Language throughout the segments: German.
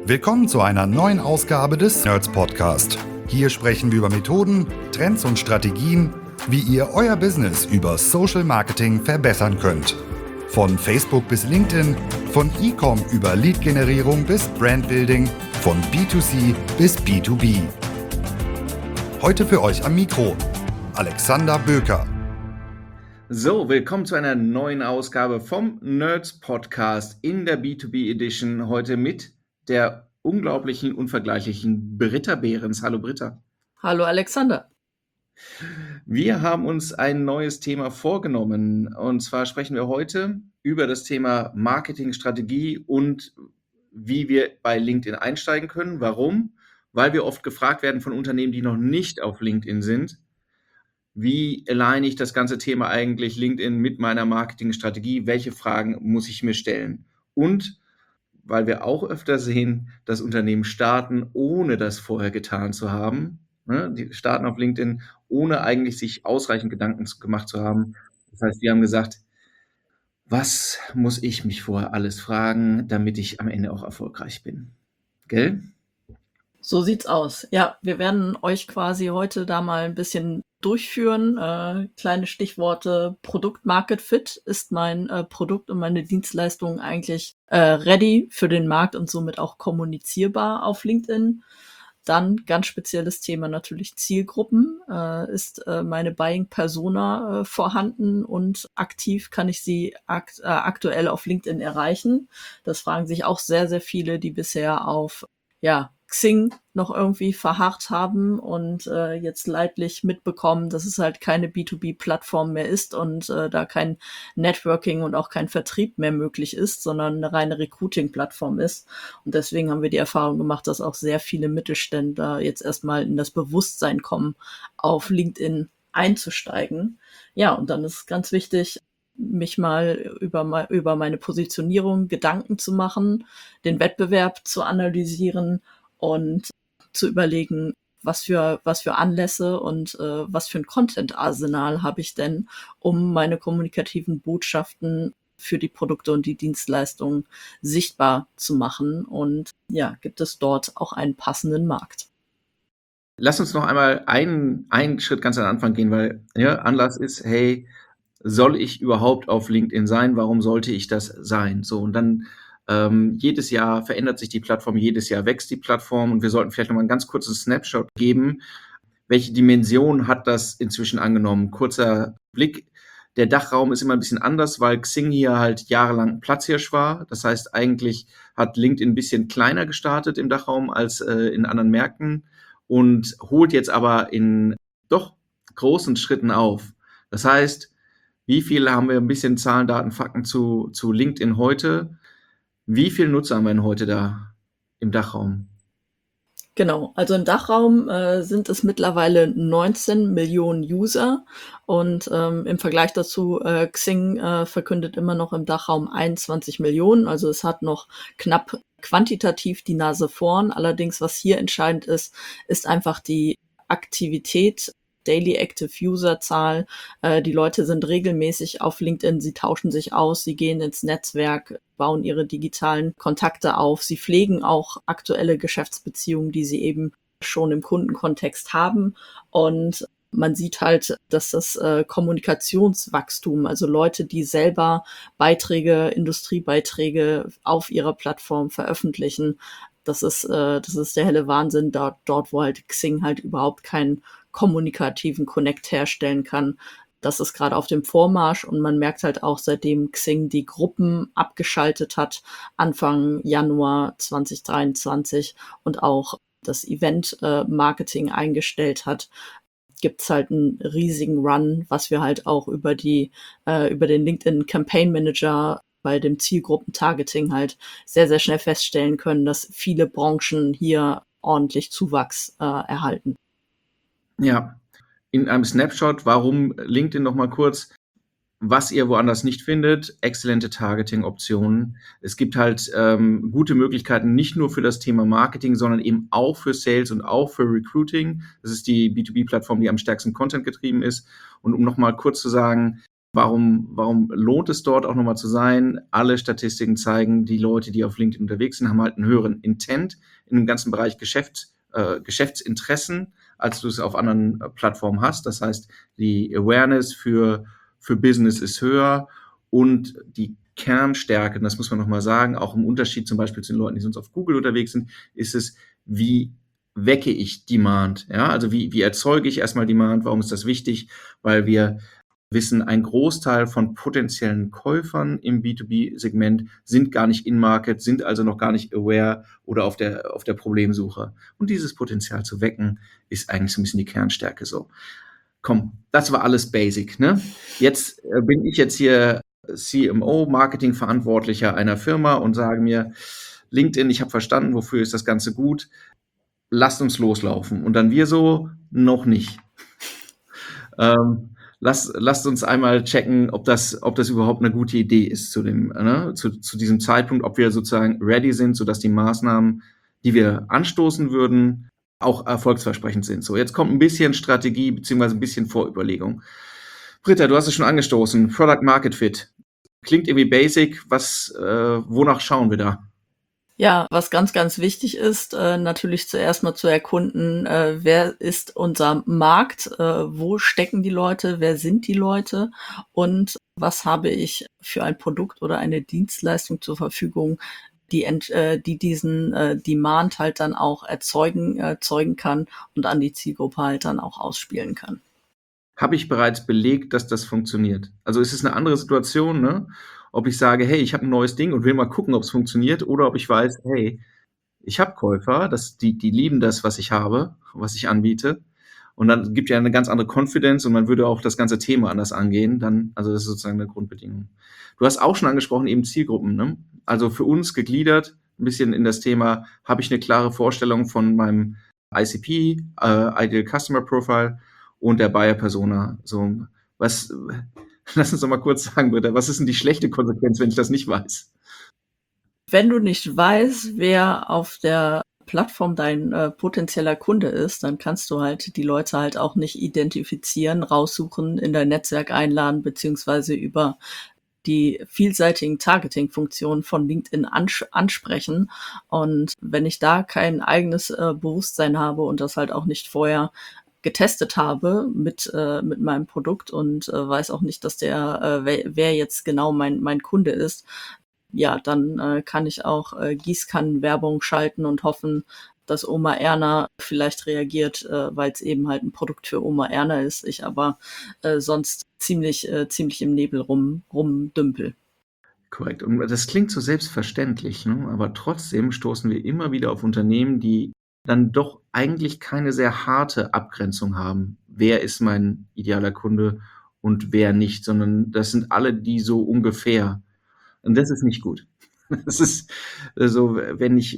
Willkommen zu einer neuen Ausgabe des Nerds Podcast. Hier sprechen wir über Methoden, Trends und Strategien, wie ihr euer Business über Social Marketing verbessern könnt. Von Facebook bis LinkedIn, von E-Com über Lead-Generierung bis Brandbuilding, von B2C bis B2B. Heute für euch am Mikro Alexander Böker. So, willkommen zu einer neuen Ausgabe vom Nerds Podcast in der B2B Edition. Heute mit der unglaublichen, unvergleichlichen Britta Behrens. Hallo Britta. Hallo Alexander. Wir haben uns ein neues Thema vorgenommen. Und zwar sprechen wir heute über das Thema Marketingstrategie und wie wir bei LinkedIn einsteigen können. Warum? Weil wir oft gefragt werden von Unternehmen, die noch nicht auf LinkedIn sind. Wie aligne ich das ganze Thema eigentlich LinkedIn mit meiner Marketingstrategie? Welche Fragen muss ich mir stellen? Und weil wir auch öfter sehen, dass Unternehmen starten, ohne das vorher getan zu haben. Die starten auf LinkedIn, ohne eigentlich sich ausreichend Gedanken gemacht zu haben. Das heißt, wir haben gesagt, was muss ich mich vorher alles fragen, damit ich am Ende auch erfolgreich bin? Gell? So sieht's aus. Ja, wir werden euch quasi heute da mal ein bisschen durchführen. Kleine Stichworte: Produkt Market Fit. Ist mein Produkt und meine Dienstleistung eigentlich ready für den Markt und somit auch kommunizierbar auf LinkedIn? Dann ganz spezielles Thema natürlich Zielgruppen. Ist meine Buying Persona vorhanden und aktiv? Kann ich sie aktuell auf LinkedIn erreichen? Das fragen sich auch sehr, sehr viele, die bisher auf Xing noch irgendwie verharrt haben und jetzt leidlich mitbekommen, dass es halt keine B2B-Plattform mehr ist und da kein Networking und auch kein Vertrieb mehr möglich ist, sondern eine reine Recruiting-Plattform ist. Und deswegen haben wir die Erfahrung gemacht, dass auch sehr viele Mittelständler jetzt erstmal in das Bewusstsein kommen, auf LinkedIn einzusteigen. Ja, und dann ist ganz wichtig, mich mal über meine Positionierung Gedanken zu machen, den Wettbewerb zu analysieren und zu überlegen, was für Anlässe und was für ein Content-Arsenal habe ich denn, um meine kommunikativen Botschaften für die Produkte und die Dienstleistungen sichtbar zu machen. Und ja, gibt es dort auch einen passenden Markt? Lass uns noch einmal einen Schritt ganz am Anfang gehen, weil Anlass ist, hey, soll ich überhaupt auf LinkedIn sein? Warum sollte ich das sein? So, und dann jedes Jahr verändert sich die Plattform, jedes Jahr wächst die Plattform und wir sollten vielleicht noch mal einen ganz kurzen Snapshot geben. Welche Dimension hat das inzwischen angenommen? Kurzer Blick. Der Dachraum ist immer ein bisschen anders, weil Xing hier halt jahrelang Platzhirsch war. Das heißt, eigentlich hat LinkedIn ein bisschen kleiner gestartet im Dachraum als in anderen Märkten und holt jetzt aber in doch großen Schritten auf. Das heißt, wie viel haben wir ein bisschen Zahlen, Daten, Fakten zu LinkedIn heute? Wie viele Nutzer haben wir denn heute da im Dachraum? Genau, also im Dachraum sind es mittlerweile 19 Millionen User und im Vergleich dazu Xing verkündet immer noch im Dachraum 21 Millionen, also es hat noch knapp quantitativ die Nase vorn. Allerdings, was hier entscheidend ist, ist einfach die Aktivität, Daily Active User Zahl. Die Leute sind regelmäßig auf LinkedIn, sie tauschen sich aus, sie gehen ins Netzwerk, bauen ihre digitalen Kontakte auf. Sie pflegen auch aktuelle Geschäftsbeziehungen, die sie eben schon im Kundenkontext haben. Und man sieht halt, dass das Kommunikationswachstum, also Leute, die selber Beiträge, Industriebeiträge auf ihrer Plattform veröffentlichen, das ist der helle Wahnsinn, dort wo halt Xing halt überhaupt keinen kommunikativen Connect herstellen kann. Das ist gerade auf dem Vormarsch und man merkt halt auch, seitdem Xing die Gruppen abgeschaltet hat, Anfang Januar 2023 und auch das Event-Marketing eingestellt hat, gibt's halt einen riesigen Run, was wir halt auch über den LinkedIn Campaign Manager bei dem Zielgruppen-Targeting halt sehr, sehr schnell feststellen können, dass viele Branchen hier ordentlich Zuwachs erhalten. Ja, in einem Snapshot, warum LinkedIn noch mal kurz, was ihr woanders nicht findet, exzellente Targeting-Optionen. Es gibt halt gute Möglichkeiten, nicht nur für das Thema Marketing, sondern eben auch für Sales und auch für Recruiting. Das ist die B2B-Plattform, die am stärksten Content getrieben ist. Und um noch mal kurz zu sagen, Warum lohnt es dort auch nochmal zu sein? Alle Statistiken zeigen, die Leute, die auf LinkedIn unterwegs sind, haben halt einen höheren Intent in dem ganzen Bereich Geschäftsinteressen, als du es auf anderen Plattformen hast. Das heißt, die Awareness für Business ist höher und die Kernstärke, das muss man nochmal sagen, auch im Unterschied zum Beispiel zu den Leuten, die sonst auf Google unterwegs sind, ist es, wie wecke ich Demand? Ja, also wie erzeuge ich erstmal Demand? Warum ist das wichtig? Weil wir wissen, ein Großteil von potenziellen Käufern im B2B-Segment sind gar nicht in Market, sind also noch gar nicht aware oder auf der Problemsuche. Und dieses Potenzial zu wecken, ist eigentlich so ein bisschen die Kernstärke so. Komm, das war alles basic, ne? Jetzt bin ich jetzt hier CMO, Marketingverantwortlicher einer Firma und sage mir, LinkedIn, ich habe verstanden, wofür ist das Ganze gut, lasst uns loslaufen. Und dann wir so, noch nicht. Lasst uns einmal checken, ob das überhaupt eine gute Idee ist zu diesem Zeitpunkt, ob wir sozusagen ready sind, sodass die Maßnahmen, die wir anstoßen würden, auch erfolgsversprechend sind. So, jetzt kommt ein bisschen Strategie beziehungsweise ein bisschen Vorüberlegung. Britta, du hast es schon angestoßen. Product Market Fit. Klingt irgendwie basic. Wonach schauen wir da? Ja, was ganz, ganz wichtig ist, natürlich zuerst mal zu erkunden, wer ist unser Markt, wo stecken die Leute, wer sind die Leute und was habe ich für ein Produkt oder eine Dienstleistung zur Verfügung, die diesen Demand halt dann auch erzeugen kann und an die Zielgruppe halt dann auch ausspielen kann. Habe ich bereits belegt, dass das funktioniert? Also ist es eine andere Situation, ne? Ob ich sage, hey, ich habe ein neues Ding und will mal gucken, ob es funktioniert, oder ob ich weiß, hey, ich habe Käufer, die lieben das, was ich habe, was ich anbiete. Und dann gibt ja eine ganz andere Confidence und man würde auch das ganze Thema anders angehen. Also das ist sozusagen eine Grundbedingung. Du hast auch schon angesprochen, eben Zielgruppen, ne? Also für uns gegliedert, ein bisschen in das Thema, habe ich eine klare Vorstellung von meinem ICP, Ideal Customer Profile und der Buyer Persona. So, lass uns doch mal kurz sagen, bitte, was ist denn die schlechte Konsequenz, wenn ich das nicht weiß? Wenn du nicht weißt, wer auf der Plattform dein potenzieller Kunde ist, dann kannst du halt die Leute halt auch nicht identifizieren, raussuchen, in dein Netzwerk einladen, beziehungsweise über die vielseitigen Targeting-Funktionen von LinkedIn ansprechen. Und wenn ich da kein eigenes Bewusstsein habe und das halt auch nicht vorher getestet habe mit meinem Produkt und weiß auch nicht, dass wer jetzt genau mein Kunde ist, ja, dann kann ich auch Gießkannenwerbung schalten und hoffen, dass Oma Erna vielleicht reagiert, weil es eben halt ein Produkt für Oma Erna ist, ich aber sonst ziemlich im Nebel rumdümpel. Korrekt. Und das klingt so selbstverständlich, ne? Aber trotzdem stoßen wir immer wieder auf Unternehmen, die dann doch eigentlich keine sehr harte Abgrenzung haben. Wer ist mein idealer Kunde und wer nicht, sondern das sind alle die so ungefähr. Und das ist nicht gut. Das ist so, wenn ich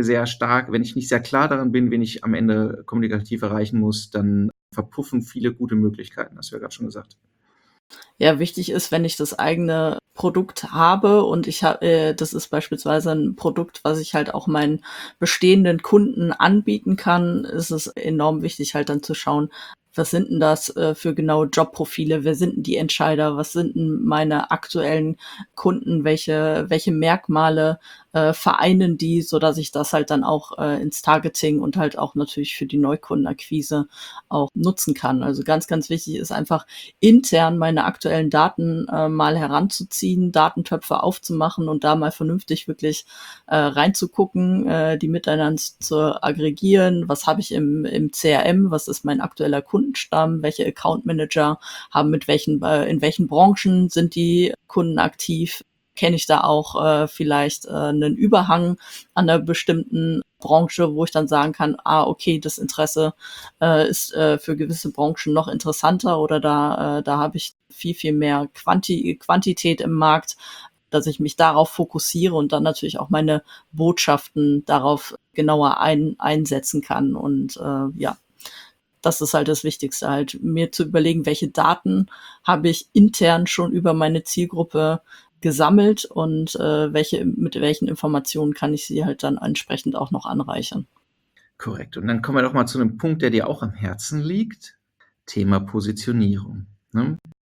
nicht sehr klar daran bin, wen ich am Ende kommunikativ erreichen muss, dann verpuffen viele gute Möglichkeiten, hast du ja gerade schon gesagt. Ja, wichtig ist, wenn ich das eigene Produkt habe und das ist beispielsweise ein Produkt, was ich halt auch meinen bestehenden Kunden anbieten kann, ist es enorm wichtig, halt dann zu schauen, was sind denn das für genaue Jobprofile, wer sind denn die Entscheider, was sind denn meine aktuellen Kunden, welche Merkmale vereinen die, so dass ich das halt dann auch ins Targeting und halt auch natürlich für die Neukundenakquise auch nutzen kann. Also ganz, ganz wichtig ist einfach intern meine aktuellen Daten mal heranzuziehen, Datentöpfe aufzumachen und da mal vernünftig wirklich reinzugucken, die miteinander zu aggregieren. Was habe ich im CRM? Was ist mein aktueller Kundenstamm? Welche Account Manager haben in welchen Branchen sind die Kunden aktiv? Kenne ich da auch vielleicht einen Überhang an einer bestimmten Branche, wo ich dann sagen kann, okay, das Interesse ist für gewisse Branchen noch interessanter oder da habe ich viel mehr Quantität im Markt, dass ich mich darauf fokussiere und dann natürlich auch meine Botschaften darauf genauer einsetzen kann. Und ja, das ist halt das Wichtigste, halt mir zu überlegen, welche Daten habe ich intern schon über meine Zielgruppe gesammelt und mit welchen Informationen kann ich sie halt dann entsprechend auch noch anreichern. Korrekt. Und dann kommen wir doch mal zu einem Punkt, der dir auch am Herzen liegt. Thema Positionierung, ne?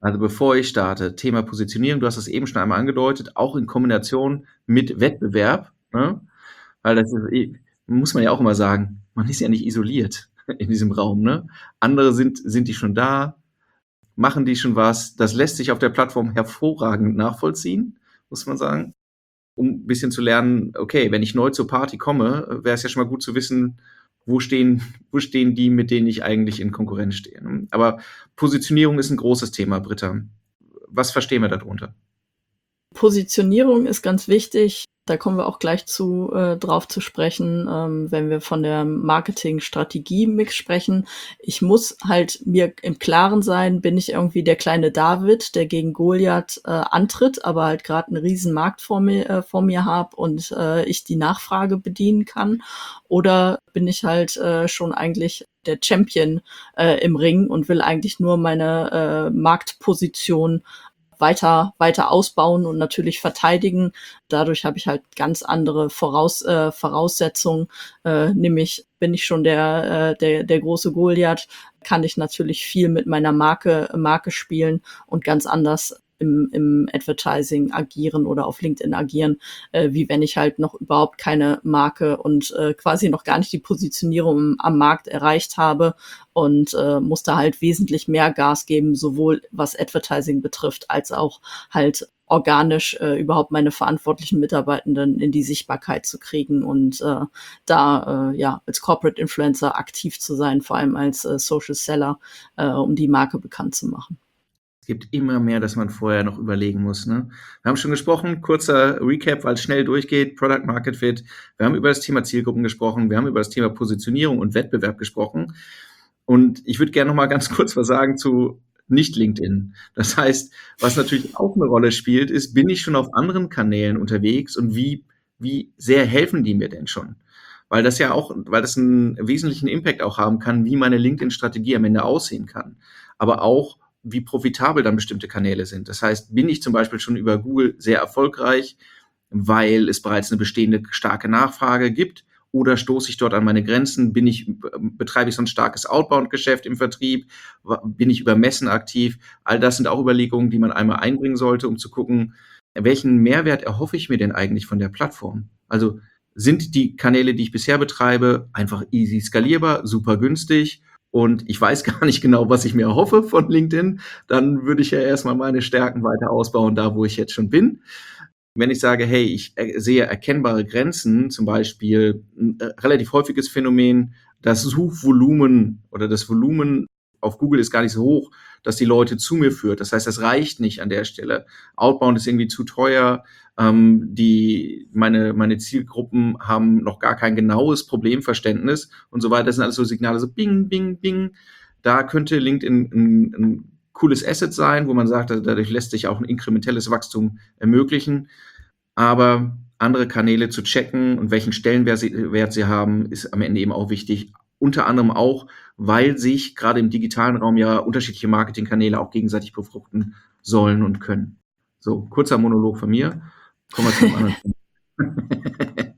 Also bevor ich starte, Thema Positionierung, du hast es eben schon einmal angedeutet, auch in Kombination mit Wettbewerb, ne? Weil das ist muss man ja auch immer sagen, man ist ja nicht isoliert in diesem Raum, ne? Andere sind die schon da, machen die schon was. Das lässt sich auf der Plattform hervorragend nachvollziehen, muss man sagen, um 'n bisschen zu lernen, okay, wenn ich neu zur Party komme, wäre es ja schon mal gut zu wissen, wo stehen wo stehen die, mit denen ich eigentlich in Konkurrenz stehe, ne? Aber Positionierung ist 'n großes Thema, Britta. Was verstehen wir da drunter? Positionierung ist ganz wichtig. Da kommen wir auch gleich drauf zu sprechen, wenn wir von der Marketingstrategie-Mix sprechen. Ich muss halt mir im Klaren sein, bin ich irgendwie der kleine David, der gegen Goliath antritt, aber halt gerade einen riesen Markt vor mir habe und ich die Nachfrage bedienen kann, oder bin ich halt schon eigentlich der Champion im Ring und will eigentlich nur meine Marktposition weiter ausbauen und natürlich verteidigen. Dadurch habe ich halt ganz andere Voraussetzungen. Nämlich bin ich schon der große Goliath, kann ich natürlich viel mit meiner Marke spielen und ganz anders im Advertising agieren oder auf LinkedIn agieren, wie wenn ich halt noch überhaupt keine Marke und quasi noch gar nicht die Positionierung am Markt erreicht habe und muss da halt wesentlich mehr Gas geben, sowohl was Advertising betrifft, als auch halt organisch überhaupt meine verantwortlichen Mitarbeitenden in die Sichtbarkeit zu kriegen und ja als Corporate Influencer aktiv zu sein, vor allem als Social Seller, um die Marke bekannt zu machen. Es gibt immer mehr, dass man vorher noch überlegen muss, ne? Wir haben schon gesprochen, kurzer Recap, weil es schnell durchgeht, Product Market Fit. Wir haben über das Thema Zielgruppen gesprochen, wir haben über das Thema Positionierung und Wettbewerb gesprochen. Und ich würde gerne noch mal ganz kurz was sagen zu nicht LinkedIn. Das heißt, was natürlich auch eine Rolle spielt, ist, bin ich schon auf anderen Kanälen unterwegs und wie sehr helfen die mir denn schon? Weil das einen wesentlichen Impact auch haben kann, wie meine LinkedIn-Strategie am Ende aussehen kann. Aber auch, wie profitabel dann bestimmte Kanäle sind. Das heißt, bin ich zum Beispiel schon über Google sehr erfolgreich, weil es bereits eine bestehende starke Nachfrage gibt, oder stoße ich dort an meine Grenzen? Betreibe ich so ein starkes Outbound-Geschäft im Vertrieb? Bin ich über Messen aktiv? All das sind auch Überlegungen, die man einmal einbringen sollte, um zu gucken, welchen Mehrwert erhoffe ich mir denn eigentlich von der Plattform? Also, sind die Kanäle, die ich bisher betreibe, einfach easy skalierbar, super günstig und ich weiß gar nicht genau, was ich mir erhoffe von LinkedIn, dann würde ich ja erst mal meine Stärken weiter ausbauen, da wo ich jetzt schon bin. Wenn ich sage: „Hey, ich sehe erkennbare Grenzen“, zum Beispiel 'n relativ häufiges Phänomen, das Suchvolumen oder das Volumen auf Google ist gar nicht so hoch, dass die Leute zu mir führt. Das heißt, das reicht nicht an der Stelle. Outbound ist irgendwie zu teuer. Meine Zielgruppen haben noch gar kein genaues Problemverständnis und so weiter. Das sind alles so Signale, so Bing, Bing, Bing. Da könnte LinkedIn 'n cooles Asset sein, wo man sagt, dadurch lässt sich auch ein inkrementelles Wachstum ermöglichen. Aber andere Kanäle zu checken und welchen Stellenwert sie haben, ist am Ende eben auch wichtig. Unter anderem auch, weil sich gerade im digitalen Raum ja unterschiedliche Marketingkanäle auch gegenseitig befruchten sollen und können. So, kurzer Monolog von mir. Kommen wir zu einem anderen Thema.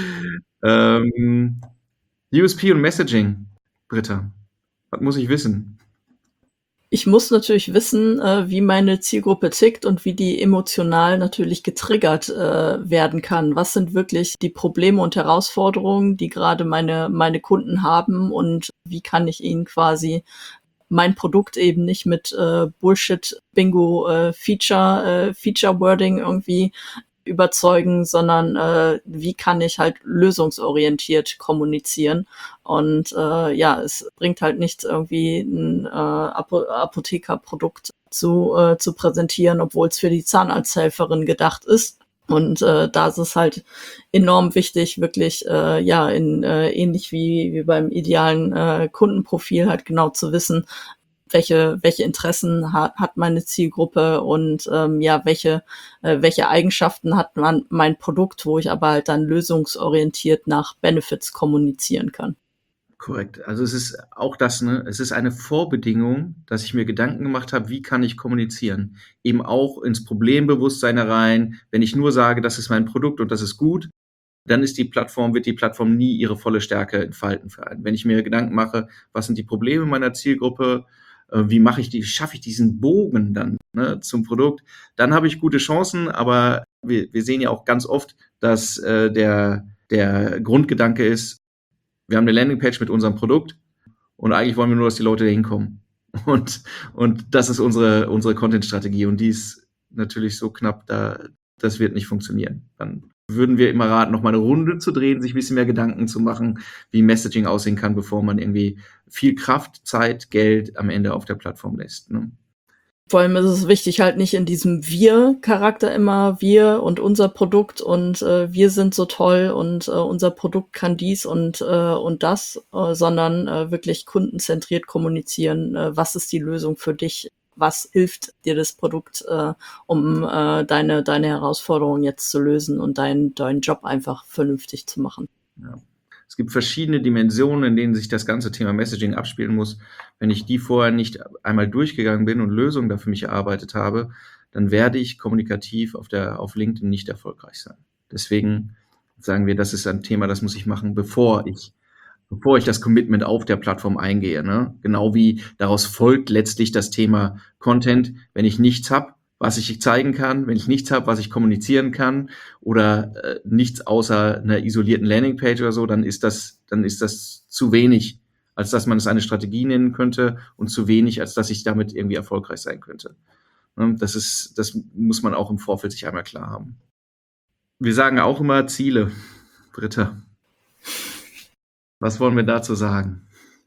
USP und Messaging, Britta, was muss ich wissen? Ich muss natürlich wissen, wie meine Zielgruppe tickt und wie die emotional natürlich getriggert werden kann. Was sind wirklich die Probleme und Herausforderungen, die gerade meine Kunden haben, und wie kann ich ihnen quasi mein Produkt eben nicht mit Bullshit Bingo Feature Wording irgendwie überzeugen, sondern wie kann ich halt lösungsorientiert kommunizieren. Und ja, es bringt halt nichts, irgendwie ein Apothekerprodukt zu präsentieren, obwohl es für die Zahnarzthelferin gedacht ist. Und da ist es halt enorm wichtig, wirklich ja ähnlich wie beim idealen Kundenprofil halt genau zu wissen, welche Interessen hat meine Zielgruppe und ja, welche Eigenschaften hat mein Produkt, wo ich aber halt dann lösungsorientiert nach Benefits kommunizieren kann. Korrekt. Also es ist auch das, ne? Es ist eine Vorbedingung, dass ich mir Gedanken gemacht habe, wie kann ich kommunizieren? Eben auch ins Problembewusstsein herein. Wenn ich nur sage, das ist mein Produkt und das ist gut, dann wird die Plattform nie ihre volle Stärke entfalten für einen. Wenn ich mir Gedanken mache, was sind die Probleme meiner Zielgruppe, schaffe ich diesen Bogen dann, ne, zum Produkt, dann habe ich gute Chancen, aber wir sehen ja auch ganz oft, dass der Grundgedanke ist, wir haben eine Landingpage mit unserem Produkt und eigentlich wollen wir nur, dass die Leute da hinkommen. Und das ist unsere Content-Strategie und die ist natürlich so knapp, das wird nicht funktionieren. Dann würden wir immer raten, noch mal eine Runde zu drehen, sich ein bisschen mehr Gedanken zu machen, wie Messaging aussehen kann, bevor man irgendwie viel Kraft, Zeit, Geld am Ende auf der Plattform lässt, ne? Vor allem ist es wichtig, halt nicht in diesem Wir-Charakter immer wir und unser Produkt und wir sind so toll und unser Produkt kann dies und das, sondern wirklich kundenzentriert kommunizieren. Was ist die Lösung für dich? Was hilft dir das Produkt, um deine Herausforderung jetzt zu lösen und deinen Job einfach vernünftig zu machen? Ja. Es gibt verschiedene Dimensionen, in denen sich das ganze Thema Messaging abspielen muss. Wenn ich die vorher nicht einmal durchgegangen bin und Lösungen da für mich erarbeitet habe, dann werde ich kommunikativ auf LinkedIn nicht erfolgreich sein. Deswegen sagen wir, das ist ein Thema, das muss ich machen, bevor ich das Commitment auf der Plattform eingehe, ne? Genau wie daraus folgt letztlich das Thema Content. Wenn ich nichts habe, was ich zeigen kann, wenn ich nichts habe, was ich kommunizieren kann oder nichts außer einer isolierten Landingpage oder so, dann ist das zu wenig, als dass man es eine Strategie nennen könnte und zu wenig, als dass ich damit irgendwie erfolgreich sein könnte. Das muss man auch im Vorfeld sich einmal klar haben. Wir sagen auch immer Ziele, Britta. Was wollen wir dazu sagen?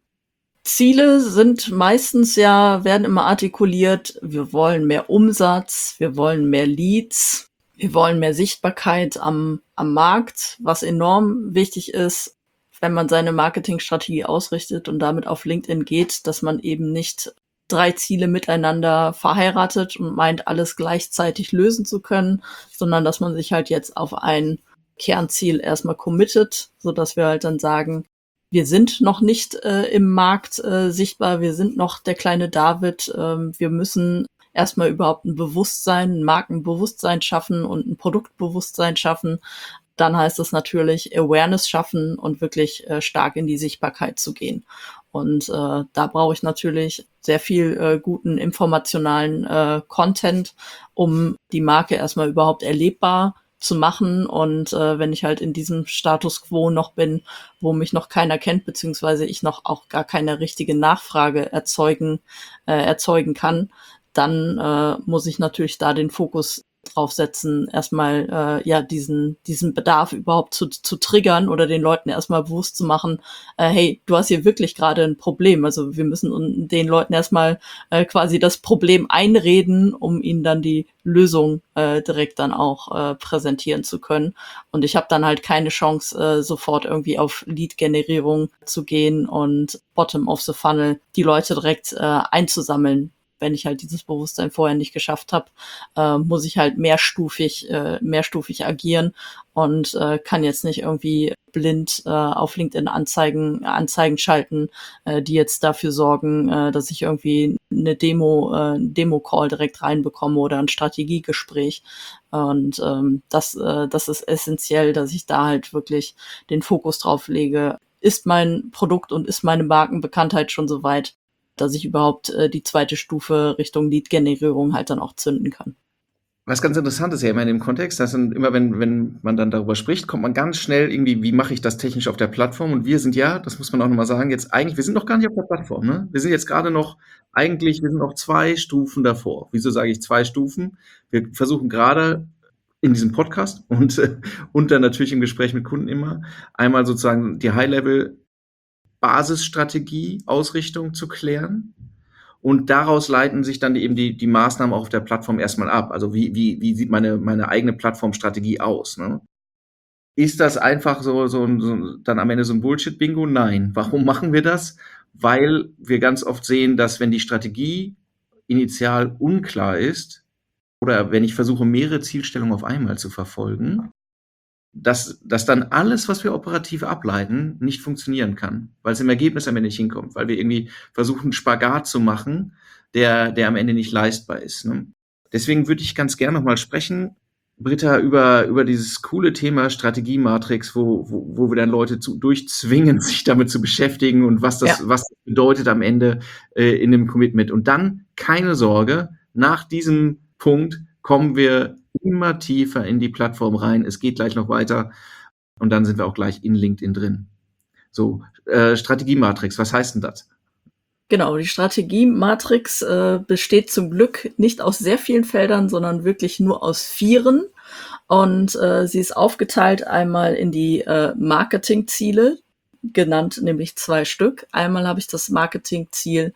Ziele sind meistens werden immer artikuliert, wir wollen mehr Umsatz, wir wollen mehr Leads, wir wollen mehr Sichtbarkeit am Markt, was enorm wichtig ist, wenn man seine Marketingstrategie ausrichtet und damit auf LinkedIn geht, dass man eben nicht 3 Ziele miteinander verheiratet und meint, alles gleichzeitig lösen zu können, sondern dass man sich halt jetzt auf ein Kernziel erstmal committet, sodass wir halt dann sagen, wir sind noch nicht im Markt sichtbar, wir sind noch der kleine David, wir müssen erstmal überhaupt ein Markenbewusstsein schaffen und ein Produktbewusstsein schaffen. Dann heißt es natürlich Awareness schaffen und wirklich stark in die Sichtbarkeit zu gehen. Und da brauche ich natürlich sehr viel guten informationalen Content, um die Marke erstmal überhaupt erlebbar zu machen. Und wenn ich halt in diesem Status quo noch bin, wo mich noch keiner kennt, beziehungsweise ich noch auch gar keine richtige Nachfrage erzeugen kann, dann muss ich natürlich da den Fokus draufsetzen, erstmal diesen Bedarf überhaupt zu triggern oder den Leuten erstmal bewusst zu machen, hey, du hast hier wirklich gerade ein Problem. Also wir müssen den Leuten erstmal quasi das Problem einreden, um ihnen dann die Lösung direkt dann auch präsentieren zu können. Und ich habe dann halt keine Chance, sofort irgendwie auf Lead-Generierung zu gehen und Bottom of the Funnel die Leute direkt einzusammeln. Wenn ich halt dieses Bewusstsein vorher nicht geschafft habe, muss ich halt mehrstufig agieren und kann jetzt nicht irgendwie blind auf LinkedIn Anzeigen schalten, die jetzt dafür sorgen, dass ich irgendwie eine Demo-Call direkt reinbekomme oder ein Strategiegespräch. Und das ist essentiell, dass ich da halt wirklich den Fokus drauf lege. Ist mein Produkt und ist meine Markenbekanntheit schon so weit, dass ich überhaupt die zweite Stufe Richtung Lead-Generierung halt dann auch zünden kann. Was ganz interessant ist ja immer in dem Kontext, dass dann immer, wenn man dann darüber spricht, kommt man ganz schnell irgendwie, wie mache ich das technisch auf der Plattform? Und wir sind ja, das muss man auch nochmal sagen, jetzt eigentlich, wir sind noch gar nicht auf der Plattform, ne? Wir sind jetzt gerade noch, wir sind noch 2 Stufen davor. Wieso sage ich 2 Stufen? Wir versuchen gerade in diesem Podcast und dann natürlich im Gespräch mit Kunden immer, einmal sozusagen die High-Level Basisstrategie, Ausrichtung zu klären. Und daraus leiten sich dann eben die Maßnahmen auch auf der Plattform erstmal ab. Also wie sieht meine eigene Plattformstrategie aus, ne? Ist das einfach so dann am Ende so ein Bullshit-Bingo? Nein. Warum machen wir das? Weil wir ganz oft sehen, dass wenn die Strategie initial unklar ist oder wenn ich versuche, mehrere Zielstellungen auf einmal zu verfolgen, dass dann alles, was wir operativ ableiten, nicht funktionieren kann, weil es im Ergebnis am Ende nicht hinkommt, weil wir irgendwie versuchen, einen Spagat zu machen, der am Ende nicht leistbar ist, ne? Deswegen würde ich ganz gerne noch mal sprechen, Britta, über dieses coole Thema Strategiematrix, wo wir dann Leute durchzwingen, sich damit zu beschäftigen und was das bedeutet am Ende in dem Commitment. Und dann, keine Sorge, nach diesem Punkt kommen wir immer tiefer in die Plattform rein. Es geht gleich noch weiter und dann sind wir auch gleich in LinkedIn drin. So, Strategiematrix, was heißt denn das? Genau, die Strategiematrix besteht zum Glück nicht aus sehr vielen Feldern, sondern wirklich nur aus 4. Und sie ist aufgeteilt einmal in die Marketingziele, genannt nämlich 2 Stück. Einmal habe ich das Marketingziel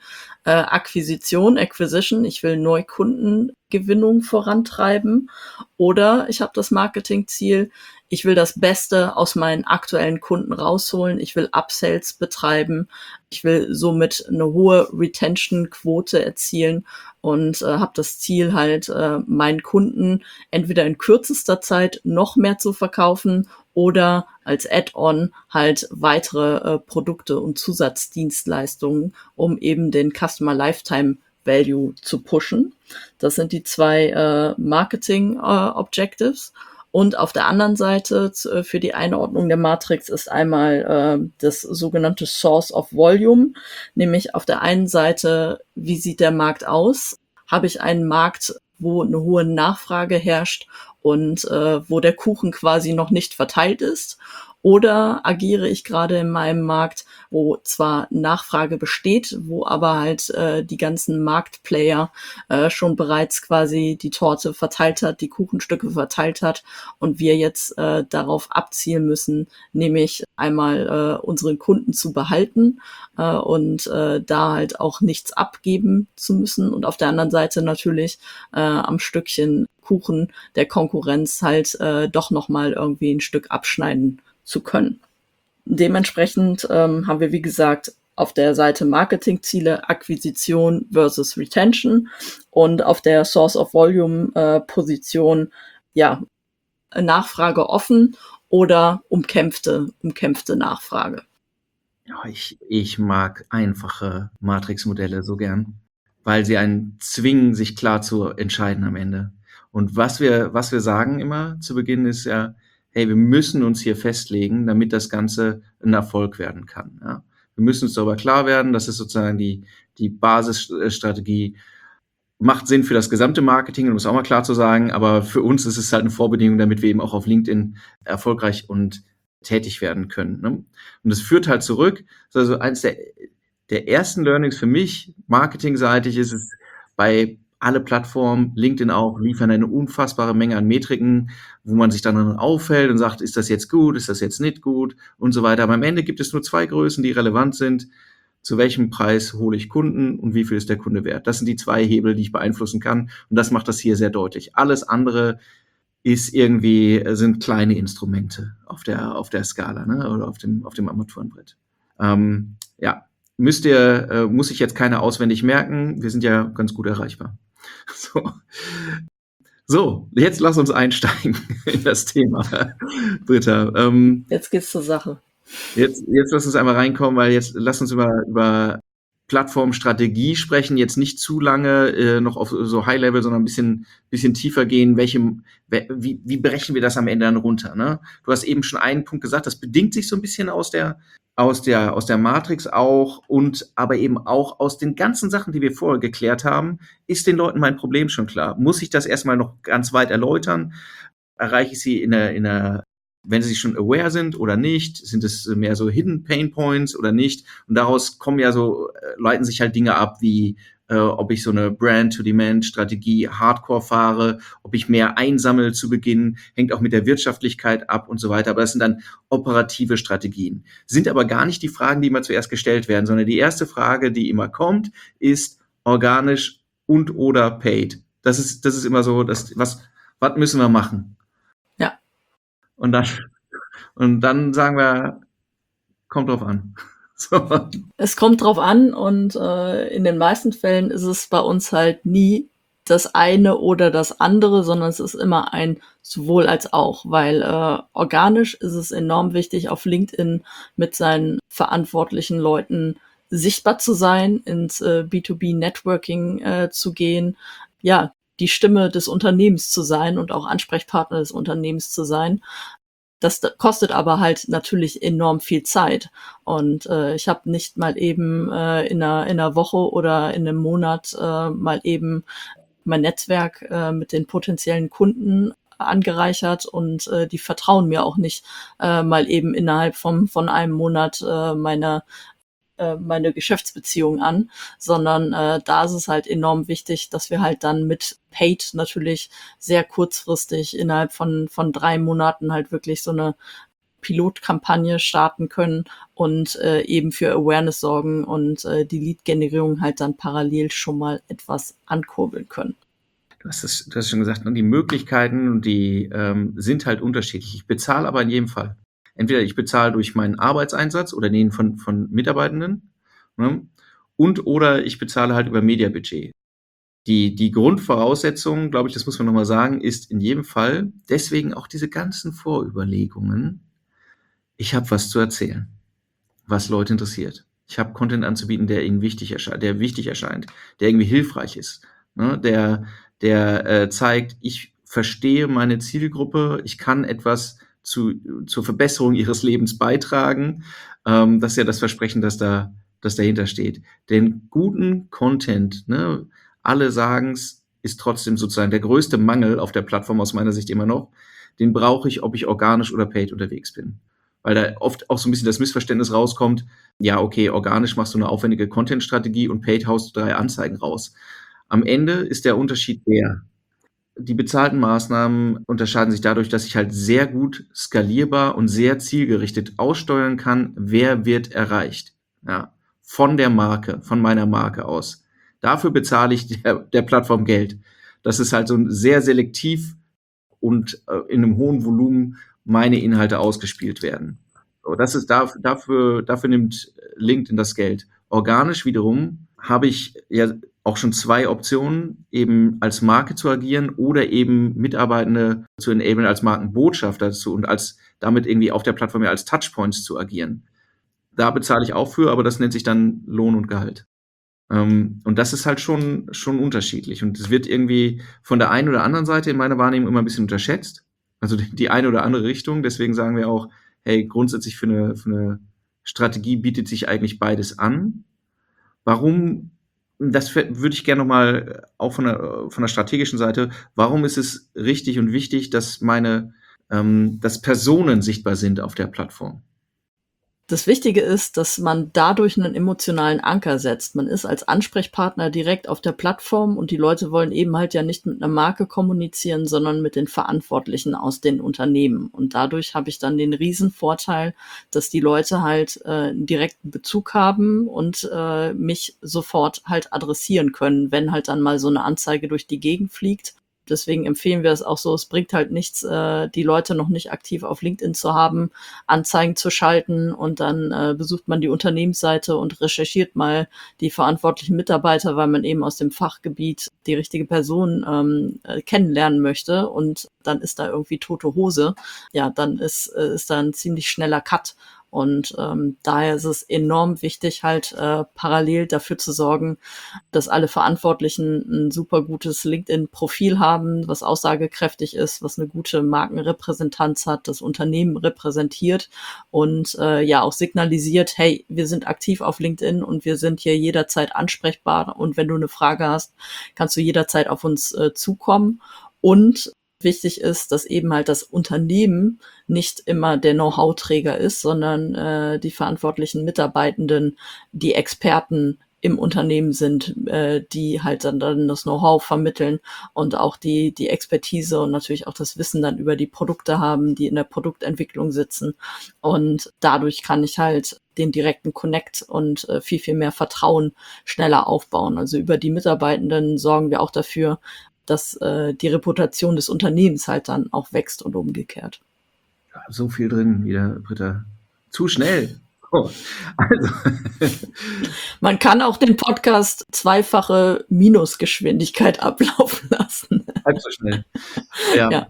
Acquisition, ich will Neukundengewinnung vorantreiben. Oder ich habe das Marketingziel, ich will das Beste aus meinen aktuellen Kunden rausholen, ich will Upsells betreiben, ich will somit eine hohe Retention-Quote erzielen und habe das Ziel halt, meinen Kunden entweder in kürzester Zeit noch mehr zu verkaufen oder als Add-on halt weitere Produkte und Zusatzdienstleistungen, um eben den Customer Lifetime Value zu pushen. Das sind die 2 Marketing Objectives. Und auf der anderen Seite für die Einordnung der Matrix ist einmal das sogenannte Source of Volume, nämlich auf der einen Seite, wie sieht der Markt aus? Habe ich einen Markt, wo eine hohe Nachfrage herrscht und wo der Kuchen quasi noch nicht verteilt ist? Oder agiere ich gerade in meinem Markt, wo zwar Nachfrage besteht, wo aber halt die ganzen Marktplayer schon bereits quasi die Torte verteilt hat, die Kuchenstücke verteilt hat und wir jetzt darauf abzielen müssen, nämlich einmal unseren Kunden zu behalten und da halt auch nichts abgeben zu müssen und auf der anderen Seite natürlich am Stückchen Kuchen der Konkurrenz halt doch nochmal irgendwie ein Stück abschneiden zu können. Dementsprechend haben wir, wie gesagt, auf der Seite Marketingziele Akquisition versus Retention und auf der Source of Volume Position ja Nachfrage offen oder umkämpfte Nachfrage. Ja, ich mag einfache Matrix-Modelle so gern, weil sie einen zwingen, sich klar zu entscheiden am Ende. Und was wir sagen immer zu Beginn ist ja, hey, wir müssen uns hier festlegen, damit das Ganze ein Erfolg werden kann. Ja? Wir müssen uns darüber klar werden, das ist sozusagen die Basisstrategie. Macht Sinn für das gesamte Marketing, um es auch mal klar zu sagen, aber für uns ist es halt eine Vorbedingung, damit wir eben auch auf LinkedIn erfolgreich und tätig werden können. Ne? Und das führt halt zurück, also eins der ersten Learnings für mich, marketingseitig, ist es bei alle Plattformen, LinkedIn auch, liefern eine unfassbare Menge an Metriken, wo man sich dann auffällt und sagt, ist das jetzt gut, ist das jetzt nicht gut und so weiter. Aber am Ende gibt es nur 2 Größen, die relevant sind. Zu welchem Preis hole ich Kunden und wie viel ist der Kunde wert? Das sind die 2 Hebel, die ich beeinflussen kann. Und das macht das hier sehr deutlich. Alles andere sind kleine Instrumente auf der Skala, ne? Oder auf dem Armaturenbrett. Ja, muss ich jetzt keine auswendig merken. Wir sind ja ganz gut erreichbar. So, jetzt lass uns einsteigen in das Thema, Britta. Jetzt geht's zur Sache. Jetzt lass uns einmal reinkommen, weil jetzt lass uns über Plattformstrategie sprechen, jetzt nicht zu lange noch auf so High-Level, sondern ein bisschen tiefer gehen, wie brechen wir das am Ende dann runter, ne? Du hast eben schon einen Punkt gesagt, das bedingt sich so ein bisschen aus der Matrix auch und aber eben auch aus den ganzen Sachen, die wir vorher geklärt haben. Ist den Leuten mein Problem schon klar? Muss ich das erstmal noch ganz weit erläutern? Erreiche ich sie wenn sie schon aware sind oder nicht? Sind es mehr so Hidden Pain Points oder nicht? Und daraus leiten sich halt Dinge ab, wie ob ich so eine Brand-to-Demand-Strategie hardcore fahre, ob ich mehr einsammle zu Beginn, hängt auch mit der Wirtschaftlichkeit ab und so weiter. Aber das sind dann operative Strategien. Sind aber gar nicht die Fragen, die immer zuerst gestellt werden, sondern die erste Frage, die immer kommt, ist organisch und oder paid. Das ist immer so, was müssen wir machen? Ja. Und dann sagen wir, kommt drauf an. So. Es kommt drauf an und in den meisten Fällen ist es bei uns halt nie das eine oder das andere, sondern es ist immer ein sowohl als auch, weil organisch ist es enorm wichtig, auf LinkedIn mit seinen verantwortlichen Leuten sichtbar zu sein, ins B2B-Networking zu gehen, ja, die Stimme des Unternehmens zu sein und auch Ansprechpartner des Unternehmens zu sein. Das kostet aber halt natürlich enorm viel Zeit. Und ich habe nicht mal eben in einer Woche oder in einem Monat mal eben mein Netzwerk mit den potenziellen Kunden angereichert und die vertrauen mir auch nicht mal eben innerhalb von einem Monat meine Geschäftsbeziehung an, sondern da ist es halt enorm wichtig, dass wir halt dann mit Paid natürlich sehr kurzfristig innerhalb von 3 Monaten halt wirklich so eine Pilotkampagne starten können und eben für Awareness sorgen und die Lead-Generierung halt dann parallel schon mal etwas ankurbeln können. Du hast schon gesagt, ne, die Möglichkeiten und die sind halt unterschiedlich. Ich bezahle aber in jedem Fall. Entweder ich bezahle durch meinen Arbeitseinsatz oder den von Mitarbeitenden, ne, oder ich bezahle halt über Mediabudget. Die Grundvoraussetzung, glaube ich, das muss man nochmal sagen, ist in jedem Fall, deswegen auch diese ganzen Vorüberlegungen, ich habe was zu erzählen, was Leute interessiert. Ich habe Content anzubieten, der ihnen wichtig erscheint, der irgendwie hilfreich ist, ne, der zeigt, ich verstehe meine Zielgruppe, ich kann etwas zur Verbesserung ihres Lebens beitragen. Das ist ja das Versprechen, das dahinter steht. Den guten Content, ne, alle sagen es, ist trotzdem sozusagen der größte Mangel auf der Plattform aus meiner Sicht immer noch. Den brauche ich, ob ich organisch oder paid unterwegs bin. Weil da oft auch so ein bisschen das Missverständnis rauskommt, ja, okay, organisch machst du eine aufwendige Content-Strategie und paid haust du 3 Anzeigen raus. Am Ende ist der Unterschied die bezahlten Maßnahmen unterscheiden sich dadurch, dass ich halt sehr gut skalierbar und sehr zielgerichtet aussteuern kann, wer wird erreicht. Ja, von meiner Marke aus. Dafür bezahle ich der Plattform Geld. Das ist halt so sehr selektiv und in einem hohen Volumen meine Inhalte ausgespielt werden. So, dafür nimmt LinkedIn das Geld. Organisch wiederum habe ich ja auch schon 2 Optionen, eben als Marke zu agieren oder eben Mitarbeitende zu enablen, als Markenbotschafter und damit irgendwie auf der Plattform ja als Touchpoints zu agieren. Da bezahle ich auch für, aber das nennt sich dann Lohn und Gehalt. Und das ist halt schon unterschiedlich. Und es wird irgendwie von der einen oder anderen Seite in meiner Wahrnehmung immer ein bisschen unterschätzt. Also die eine oder andere Richtung. Deswegen sagen wir auch, hey, grundsätzlich für eine Strategie bietet sich eigentlich beides an. Warum, das würde ich gerne nochmal auch von der strategischen Seite, warum ist es richtig und wichtig, dass dass Personen sichtbar sind auf der Plattform? Das Wichtige ist, dass man dadurch einen emotionalen Anker setzt. Man ist als Ansprechpartner direkt auf der Plattform und die Leute wollen eben halt ja nicht mit einer Marke kommunizieren, sondern mit den Verantwortlichen aus den Unternehmen. Und dadurch habe ich dann den Riesenvorteil, dass die Leute halt einen direkten Bezug haben und mich sofort halt adressieren können, wenn halt dann mal so eine Anzeige durch die Gegend fliegt. Deswegen empfehlen wir es auch so, es bringt halt nichts, die Leute noch nicht aktiv auf LinkedIn zu haben, Anzeigen zu schalten und dann besucht man die Unternehmensseite und recherchiert mal die verantwortlichen Mitarbeiter, weil man eben aus dem Fachgebiet die richtige Person kennenlernen möchte und dann ist da irgendwie tote Hose. Ja, dann ist da ein ziemlich schneller Cut. Und daher ist es enorm wichtig, halt parallel dafür zu sorgen, dass alle Verantwortlichen ein super gutes LinkedIn-Profil haben, was aussagekräftig ist, was eine gute Markenrepräsentanz hat, das Unternehmen repräsentiert und ja auch signalisiert, hey, wir sind aktiv auf LinkedIn und wir sind hier jederzeit ansprechbar und wenn du eine Frage hast, kannst du jederzeit auf uns zukommen. Und wichtig ist, dass eben halt das Unternehmen nicht immer der Know-how-Träger ist, sondern die verantwortlichen Mitarbeitenden, die Experten im Unternehmen sind, die halt dann das Know-how vermitteln und auch die Expertise und natürlich auch das Wissen dann über die Produkte haben, die in der Produktentwicklung sitzen. Und dadurch kann ich halt den direkten Connect und viel, viel mehr Vertrauen schneller aufbauen. Also über die Mitarbeitenden sorgen wir auch dafür, dass die Reputation des Unternehmens halt dann auch wächst und umgekehrt. Ja, so viel drin wieder, Britta. Zu schnell. Oh, also. Man kann auch den Podcast 2-fache Minusgeschwindigkeit ablaufen lassen. Halb so schnell. Ja.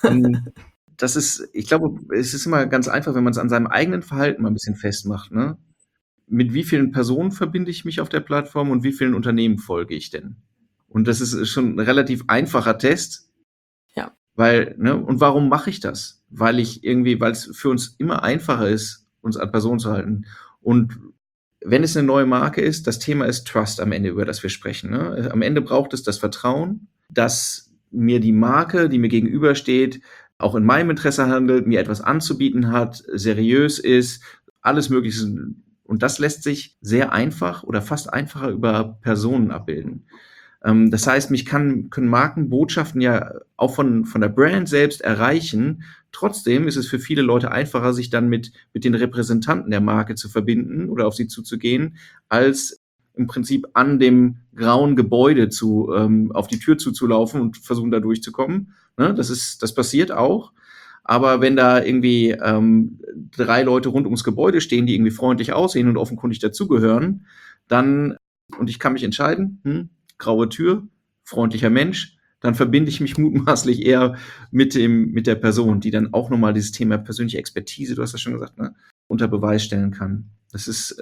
Ich glaube, es ist immer ganz einfach, wenn man es an seinem eigenen Verhalten mal ein bisschen festmacht, ne? Mit wie vielen Personen verbinde ich mich auf der Plattform und wie vielen Unternehmen folge ich denn? Und das ist schon ein relativ einfacher Test. Ja. Weil, ne, und warum mache ich das? Weil es für uns immer einfacher ist, uns an Personen zu halten. Und wenn es eine neue Marke ist, das Thema ist Trust am Ende, über das wir sprechen. Ne? Am Ende braucht es das Vertrauen, dass mir die Marke, die mir gegenübersteht, auch in meinem Interesse handelt, mir etwas anzubieten hat, seriös ist, alles Mögliche. Und das lässt sich sehr einfach oder fast einfacher über Personen abbilden. Das heißt, können Markenbotschaften ja auch von der Brand selbst erreichen. Trotzdem ist es für viele Leute einfacher, sich dann mit den Repräsentanten der Marke zu verbinden oder auf sie zuzugehen, als im Prinzip an dem grauen Gebäude auf die Tür zuzulaufen und versuchen, da durchzukommen. Ne? Das passiert auch. Aber wenn da irgendwie 3 Leute rund ums Gebäude stehen, die irgendwie freundlich aussehen und offenkundig dazugehören, dann, und ich kann mich entscheiden, graue Tür, freundlicher Mensch, dann verbinde ich mich mutmaßlich eher mit der Person, die dann auch nochmal dieses Thema persönliche Expertise, du hast das schon gesagt, ne, unter Beweis stellen kann. Das ist,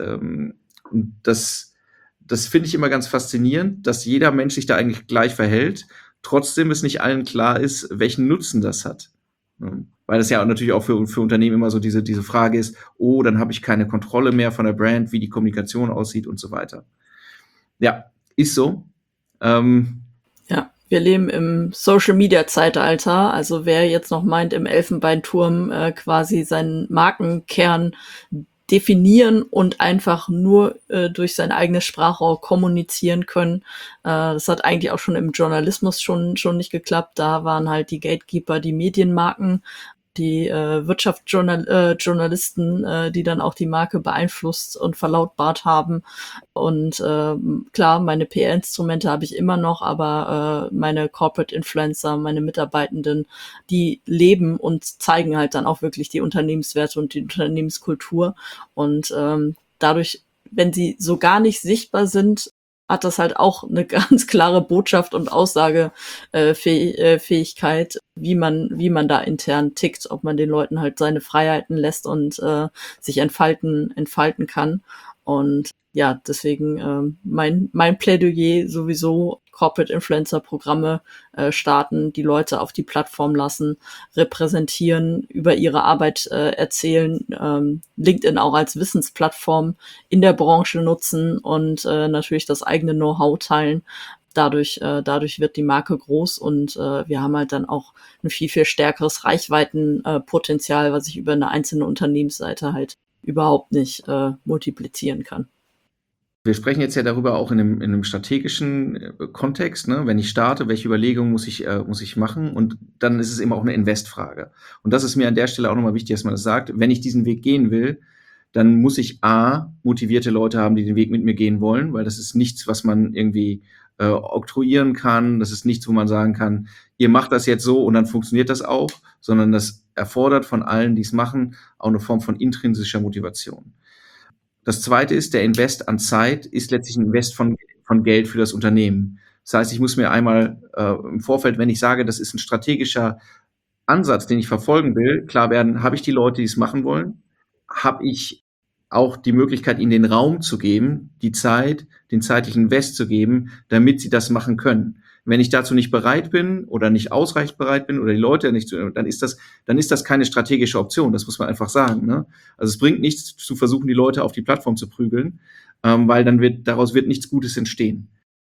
das finde ich immer ganz faszinierend, dass jeder Mensch sich da eigentlich gleich verhält, trotzdem es nicht allen klar ist, welchen Nutzen das hat. Weil das ja natürlich auch für Unternehmen immer so diese Frage ist, oh, dann habe ich keine Kontrolle mehr von der Brand, wie die Kommunikation aussieht und so weiter. Ja, ist so. Ja, wir leben im Social-Media-Zeitalter. Also wer jetzt noch meint, im Elfenbeinturm quasi seinen Markenkern definieren und einfach nur durch sein eigenes Sprachrohr kommunizieren können. Das hat eigentlich auch schon im Journalismus schon nicht geklappt. Da waren halt die Gatekeeper, die Medienmarken, die Wirtschaftsjournalisten, die dann auch die Marke beeinflusst und verlautbart haben. Und klar, meine PR-Instrumente habe ich immer noch, aber meine Corporate Influencer, meine Mitarbeitenden, die leben und zeigen halt dann auch wirklich die Unternehmenswerte und die Unternehmenskultur. Und dadurch, wenn sie so gar nicht sichtbar sind, hat das halt auch eine ganz klare Botschaft und Aussagefähigkeit, wie man da intern tickt, ob man den Leuten halt seine Freiheiten lässt und sich entfalten kann. Und ja, deswegen mein Plädoyer sowieso Corporate Influencer Programme starten, die Leute auf die Plattform lassen, repräsentieren, über ihre Arbeit erzählen, LinkedIn auch als Wissensplattform in der Branche nutzen und natürlich das eigene Know-how teilen. Dadurch wird die Marke groß und wir haben halt dann auch ein viel, viel stärkeres Reichweitenpotenzial, was ich über eine einzelne Unternehmensseite halt überhaupt nicht multiplizieren kann. Wir sprechen jetzt ja darüber auch in einem strategischen Kontext, ne? Wenn ich starte, welche Überlegungen muss ich machen? Und dann ist es eben auch eine Investfrage. Und das ist mir an der Stelle auch nochmal wichtig, dass man das sagt. Wenn ich diesen Weg gehen will, dann muss ich motivierte Leute haben, die den Weg mit mir gehen wollen, weil das ist nichts, was man irgendwie oktroyieren kann. Das ist nichts, wo man sagen kann, ihr macht das jetzt so und dann funktioniert das auch, sondern das erfordert von allen, die es machen, auch eine Form von intrinsischer Motivation. Das zweite ist, der Invest an Zeit ist letztlich ein Invest von Geld für das Unternehmen. Das heißt, ich muss mir einmal im Vorfeld, wenn ich sage, das ist ein strategischer Ansatz, den ich verfolgen will, klar werden, habe ich die Leute, die es machen wollen? Habe ich auch die Möglichkeit, ihnen den Raum zu geben, die Zeit, den zeitlichen Invest zu geben, damit sie das machen können? Wenn ich dazu nicht bereit bin oder nicht ausreichend bereit bin oder die Leute nicht, dann ist das keine strategische Option. Das muss man einfach sagen. Ne? Also es bringt nichts zu versuchen, die Leute auf die Plattform zu prügeln, weil daraus wird nichts Gutes entstehen.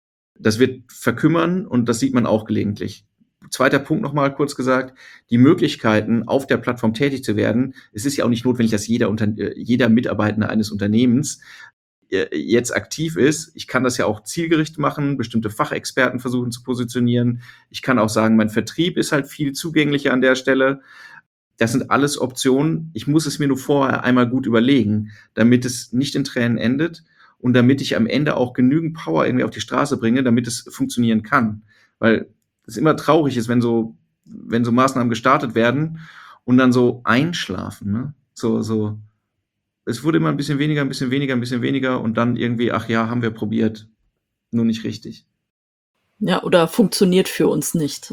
Das wird verkümmern und das sieht man auch gelegentlich. Zweiter Punkt nochmal kurz gesagt, die Möglichkeiten, auf der Plattform tätig zu werden. Es ist ja auch nicht notwendig, dass jeder Mitarbeitende eines Unternehmens jetzt aktiv ist. Ich kann das ja auch zielgerichtet machen, bestimmte Fachexperten versuchen zu positionieren. Ich kann auch sagen, mein Vertrieb ist halt viel zugänglicher an der Stelle. Das sind alles Optionen. Ich muss es mir nur vorher einmal gut überlegen, damit es nicht in Tränen endet und damit ich am Ende auch genügend Power irgendwie auf die Straße bringe, damit es funktionieren kann. Weil es immer traurig ist, wenn so Maßnahmen gestartet werden und dann so einschlafen, ne? So, es wurde immer ein bisschen weniger, ein bisschen weniger und dann irgendwie, ach ja, haben wir probiert, nur nicht richtig. Ja, oder funktioniert für uns nicht.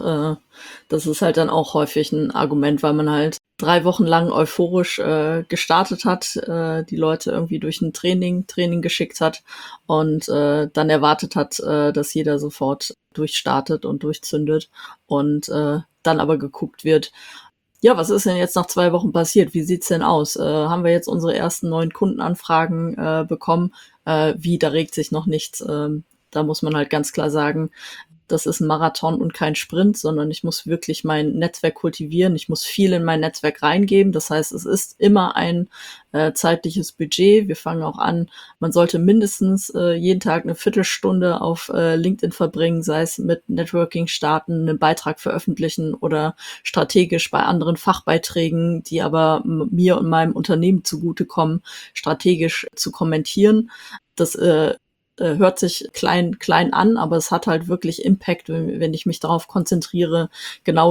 Das ist halt dann auch häufig ein Argument, weil man halt 3 Wochen lang euphorisch, gestartet hat, die Leute irgendwie durch ein Training geschickt hat und, dann erwartet hat, dass jeder sofort durchstartet und durchzündet und, dann aber geguckt wird: „Ja, was ist denn jetzt nach 2 Wochen passiert? Wie sieht's denn aus? Haben wir jetzt unsere ersten neuen Kundenanfragen, bekommen? Wie, da regt sich noch nichts." Da muss man halt ganz klar sagen, das ist ein Marathon und kein Sprint, sondern ich muss wirklich mein Netzwerk kultivieren. Ich muss viel in mein Netzwerk reingeben. Das heißt, es ist immer ein, zeitliches Budget. Wir fangen auch an, man sollte mindestens, jeden Tag eine Viertelstunde auf, LinkedIn verbringen, sei es mit Networking starten, einen Beitrag veröffentlichen oder strategisch bei anderen Fachbeiträgen, die aber mir und meinem Unternehmen zugutekommen, strategisch zu kommentieren. Das, hört sich klein an, aber es hat halt wirklich Impact, wenn ich mich darauf konzentriere, genau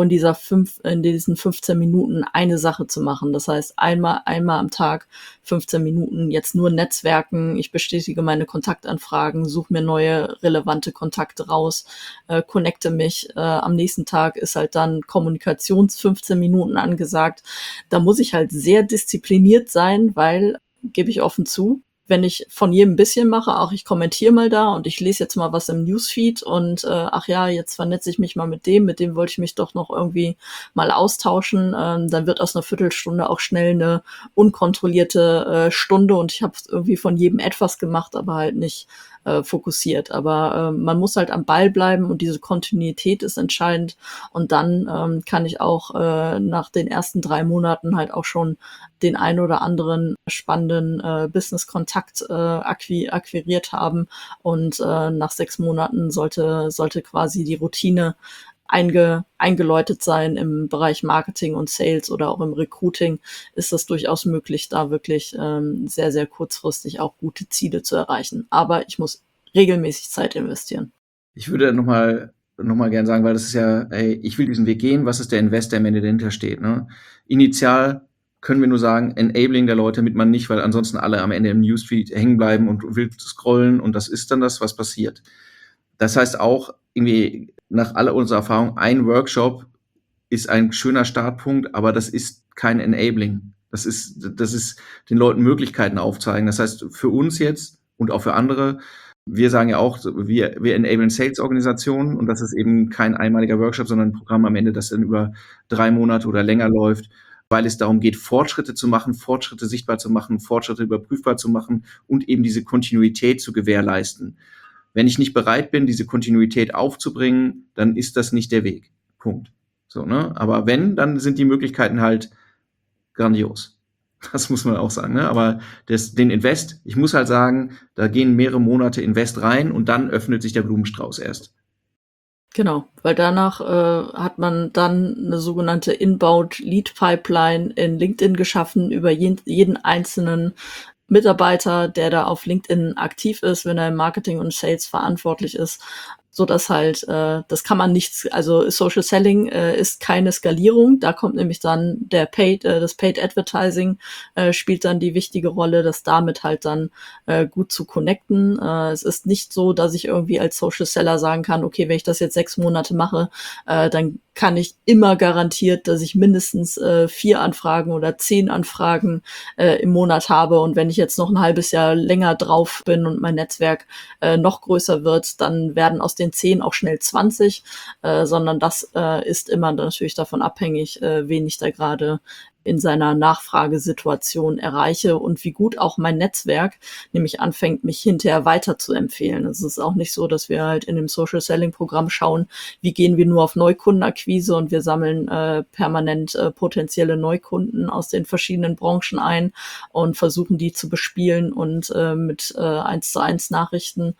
in diesen 15 Minuten eine Sache zu machen. Das heißt, einmal am Tag 15 Minuten jetzt nur Netzwerken. Ich bestätige meine Kontaktanfragen, suche mir neue relevante Kontakte raus, connecte mich. Am nächsten Tag ist halt dann Kommunikations 15 Minuten angesagt. Da muss ich halt sehr diszipliniert sein, weil, gebe ich offen zu, wenn ich von jedem ein bisschen mache, auch ich kommentiere mal da und ich lese jetzt mal was im Newsfeed und, ach ja, jetzt vernetze ich mich mal mit dem wollte ich mich doch noch irgendwie mal austauschen, dann wird aus einer Viertelstunde auch schnell eine unkontrollierte, Stunde und ich habe irgendwie von jedem etwas gemacht, aber halt nicht, fokussiert. Aber, man muss halt am Ball bleiben und diese Kontinuität ist entscheidend und dann, kann ich auch, nach den ersten 3 Monaten halt auch schon den ein oder anderen spannenden, Business-Kontakt, akquiriert haben und, nach 6 Monaten sollte quasi die Routine eingeläutet sein. Im Bereich Marketing und Sales oder auch im Recruiting ist das durchaus möglich, da wirklich, sehr, sehr kurzfristig auch gute Ziele zu erreichen. Aber ich muss regelmäßig Zeit investieren. Ich würde noch mal gern sagen, weil das ist ja, ey, ich will diesen Weg gehen, was ist der Invest, der am Ende dahinter steht, ne? Initial können wir nur sagen, Enabling der Leute, damit man nicht, weil ansonsten alle am Ende im Newsfeed hängen bleiben und wild scrollen und das ist dann das, was passiert. Das heißt auch irgendwie nach aller unserer Erfahrung, ein Workshop ist ein schöner Startpunkt, aber das ist kein Enabling. Das ist den Leuten Möglichkeiten aufzeigen. Das heißt, für uns jetzt und auch für andere, wir sagen ja auch, wir enablen Sales-Organisationen und das ist eben kein einmaliger Workshop, sondern ein Programm am Ende, das dann über 3 Monate oder länger läuft, weil es darum geht, Fortschritte zu machen, Fortschritte sichtbar zu machen, Fortschritte überprüfbar zu machen und eben diese Kontinuität zu gewährleisten. Wenn ich nicht bereit bin, diese Kontinuität aufzubringen, dann ist das nicht der Weg. Punkt. So, ne? Aber wenn, dann sind die Möglichkeiten halt grandios. Das muss man auch sagen, ne? Aber den Invest, ich muss halt sagen, da gehen mehrere Monate Invest rein und dann öffnet sich der Blumenstrauß erst. Genau, weil danach, hat man dann eine sogenannte Inbound Lead Pipeline in LinkedIn geschaffen über jeden einzelnen Mitarbeiter, der da auf LinkedIn aktiv ist, wenn er im Marketing und Sales verantwortlich ist, so dass halt, das kann man nicht, also Social Selling ist keine Skalierung. Da kommt nämlich dann das Paid Advertising spielt dann die wichtige Rolle, das damit halt dann gut zu connecten. Es ist nicht so, dass ich irgendwie als Social Seller sagen kann, okay, wenn ich das jetzt 6 Monate mache, dann kann ich immer garantiert, dass ich mindestens 4 Anfragen oder 10 Anfragen im Monat habe. Und wenn ich jetzt noch ein halbes Jahr länger drauf bin und mein Netzwerk noch größer wird, dann werden aus den 10 auch schnell 20, sondern das ist immer natürlich davon abhängig, wen ich da gerade in seiner Nachfragesituation erreiche und wie gut auch mein Netzwerk nämlich anfängt, mich hinterher weiter zu empfehlen. Es ist auch nicht so, dass wir halt in dem Social Selling Programm schauen, wie gehen wir nur auf Neukundenakquise und wir sammeln permanent potenzielle Neukunden aus den verschiedenen Branchen ein und versuchen die zu bespielen und mit 1:1 Nachrichten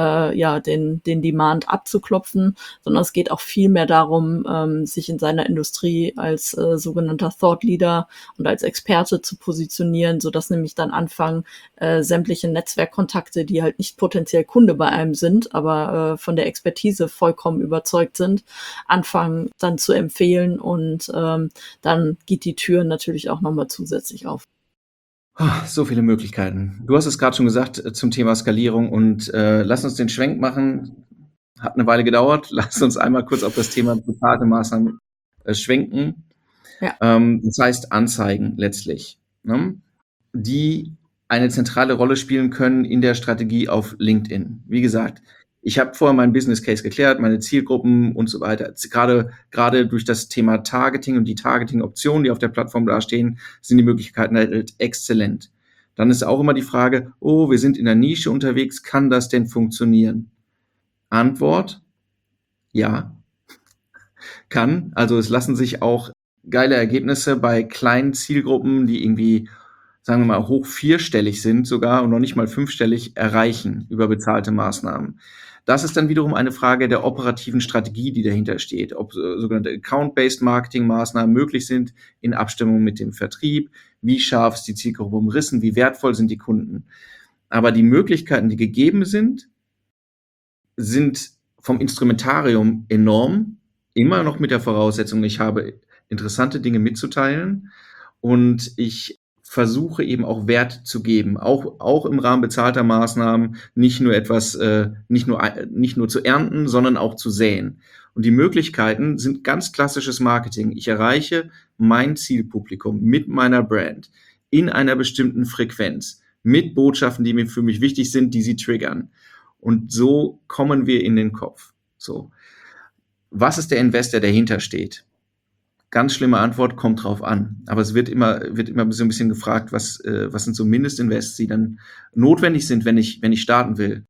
ja den Demand abzuklopfen, sondern es geht auch viel mehr darum, sich in seiner Industrie als sogenannter Thought Leader und als Experte zu positionieren, sodass nämlich dann anfangen, sämtliche Netzwerkkontakte, die halt nicht potenziell Kunde bei einem sind, aber von der Expertise vollkommen überzeugt sind, anfangen dann zu empfehlen und dann geht die Tür natürlich auch nochmal zusätzlich auf. So viele Möglichkeiten. Du hast es gerade schon gesagt zum Thema Skalierung und lass uns den Schwenk machen Hat eine Weile gedauert. Lass uns einmal kurz auf das Thema bezahlte Maßnahmen schwenken. Ja. Das heißt Anzeigen letztlich, ne? Die eine zentrale Rolle spielen können in der Strategie auf LinkedIn. Wie gesagt, ich habe vorher meinen Business Case geklärt, meine Zielgruppen und so weiter. Gerade durch das Thema Targeting und die Targeting-Optionen, die auf der Plattform dastehen, sind die Möglichkeiten halt exzellent. Dann ist auch immer die Frage, wir sind in der Nische unterwegs, kann das denn funktionieren? Antwort, ja, kann. Also es lassen sich auch geile Ergebnisse bei kleinen Zielgruppen, die irgendwie, sagen wir mal, hoch vierstellig sind sogar und noch nicht mal fünfstellig, erreichen über bezahlte Maßnahmen. Das ist dann wiederum eine Frage der operativen Strategie, die dahinter steht, ob sogenannte Account-Based Marketing-Maßnahmen möglich sind in Abstimmung mit dem Vertrieb, wie scharf ist die Zielgruppe umrissen, wie wertvoll sind die Kunden. Aber die Möglichkeiten, die gegeben sind vom Instrumentarium enorm, immer noch mit der Voraussetzung, ich habe interessante Dinge mitzuteilen und ich versuche eben auch Wert zu geben, auch im Rahmen bezahlter Maßnahmen, nicht nur zu ernten, sondern auch zu säen. Und die Möglichkeiten sind ganz klassisches Marketing. Ich erreiche mein Zielpublikum mit meiner Brand in einer bestimmten Frequenz, mit Botschaften, die für mich wichtig sind, die sie triggern. Und so kommen wir in den Kopf. So. Was ist der Invest, der dahinter steht? Ganz schlimme Antwort, kommt drauf an. Aber es wird immer so ein bisschen gefragt, was sind so Mindestinvests, die dann notwendig sind, wenn ich starten will.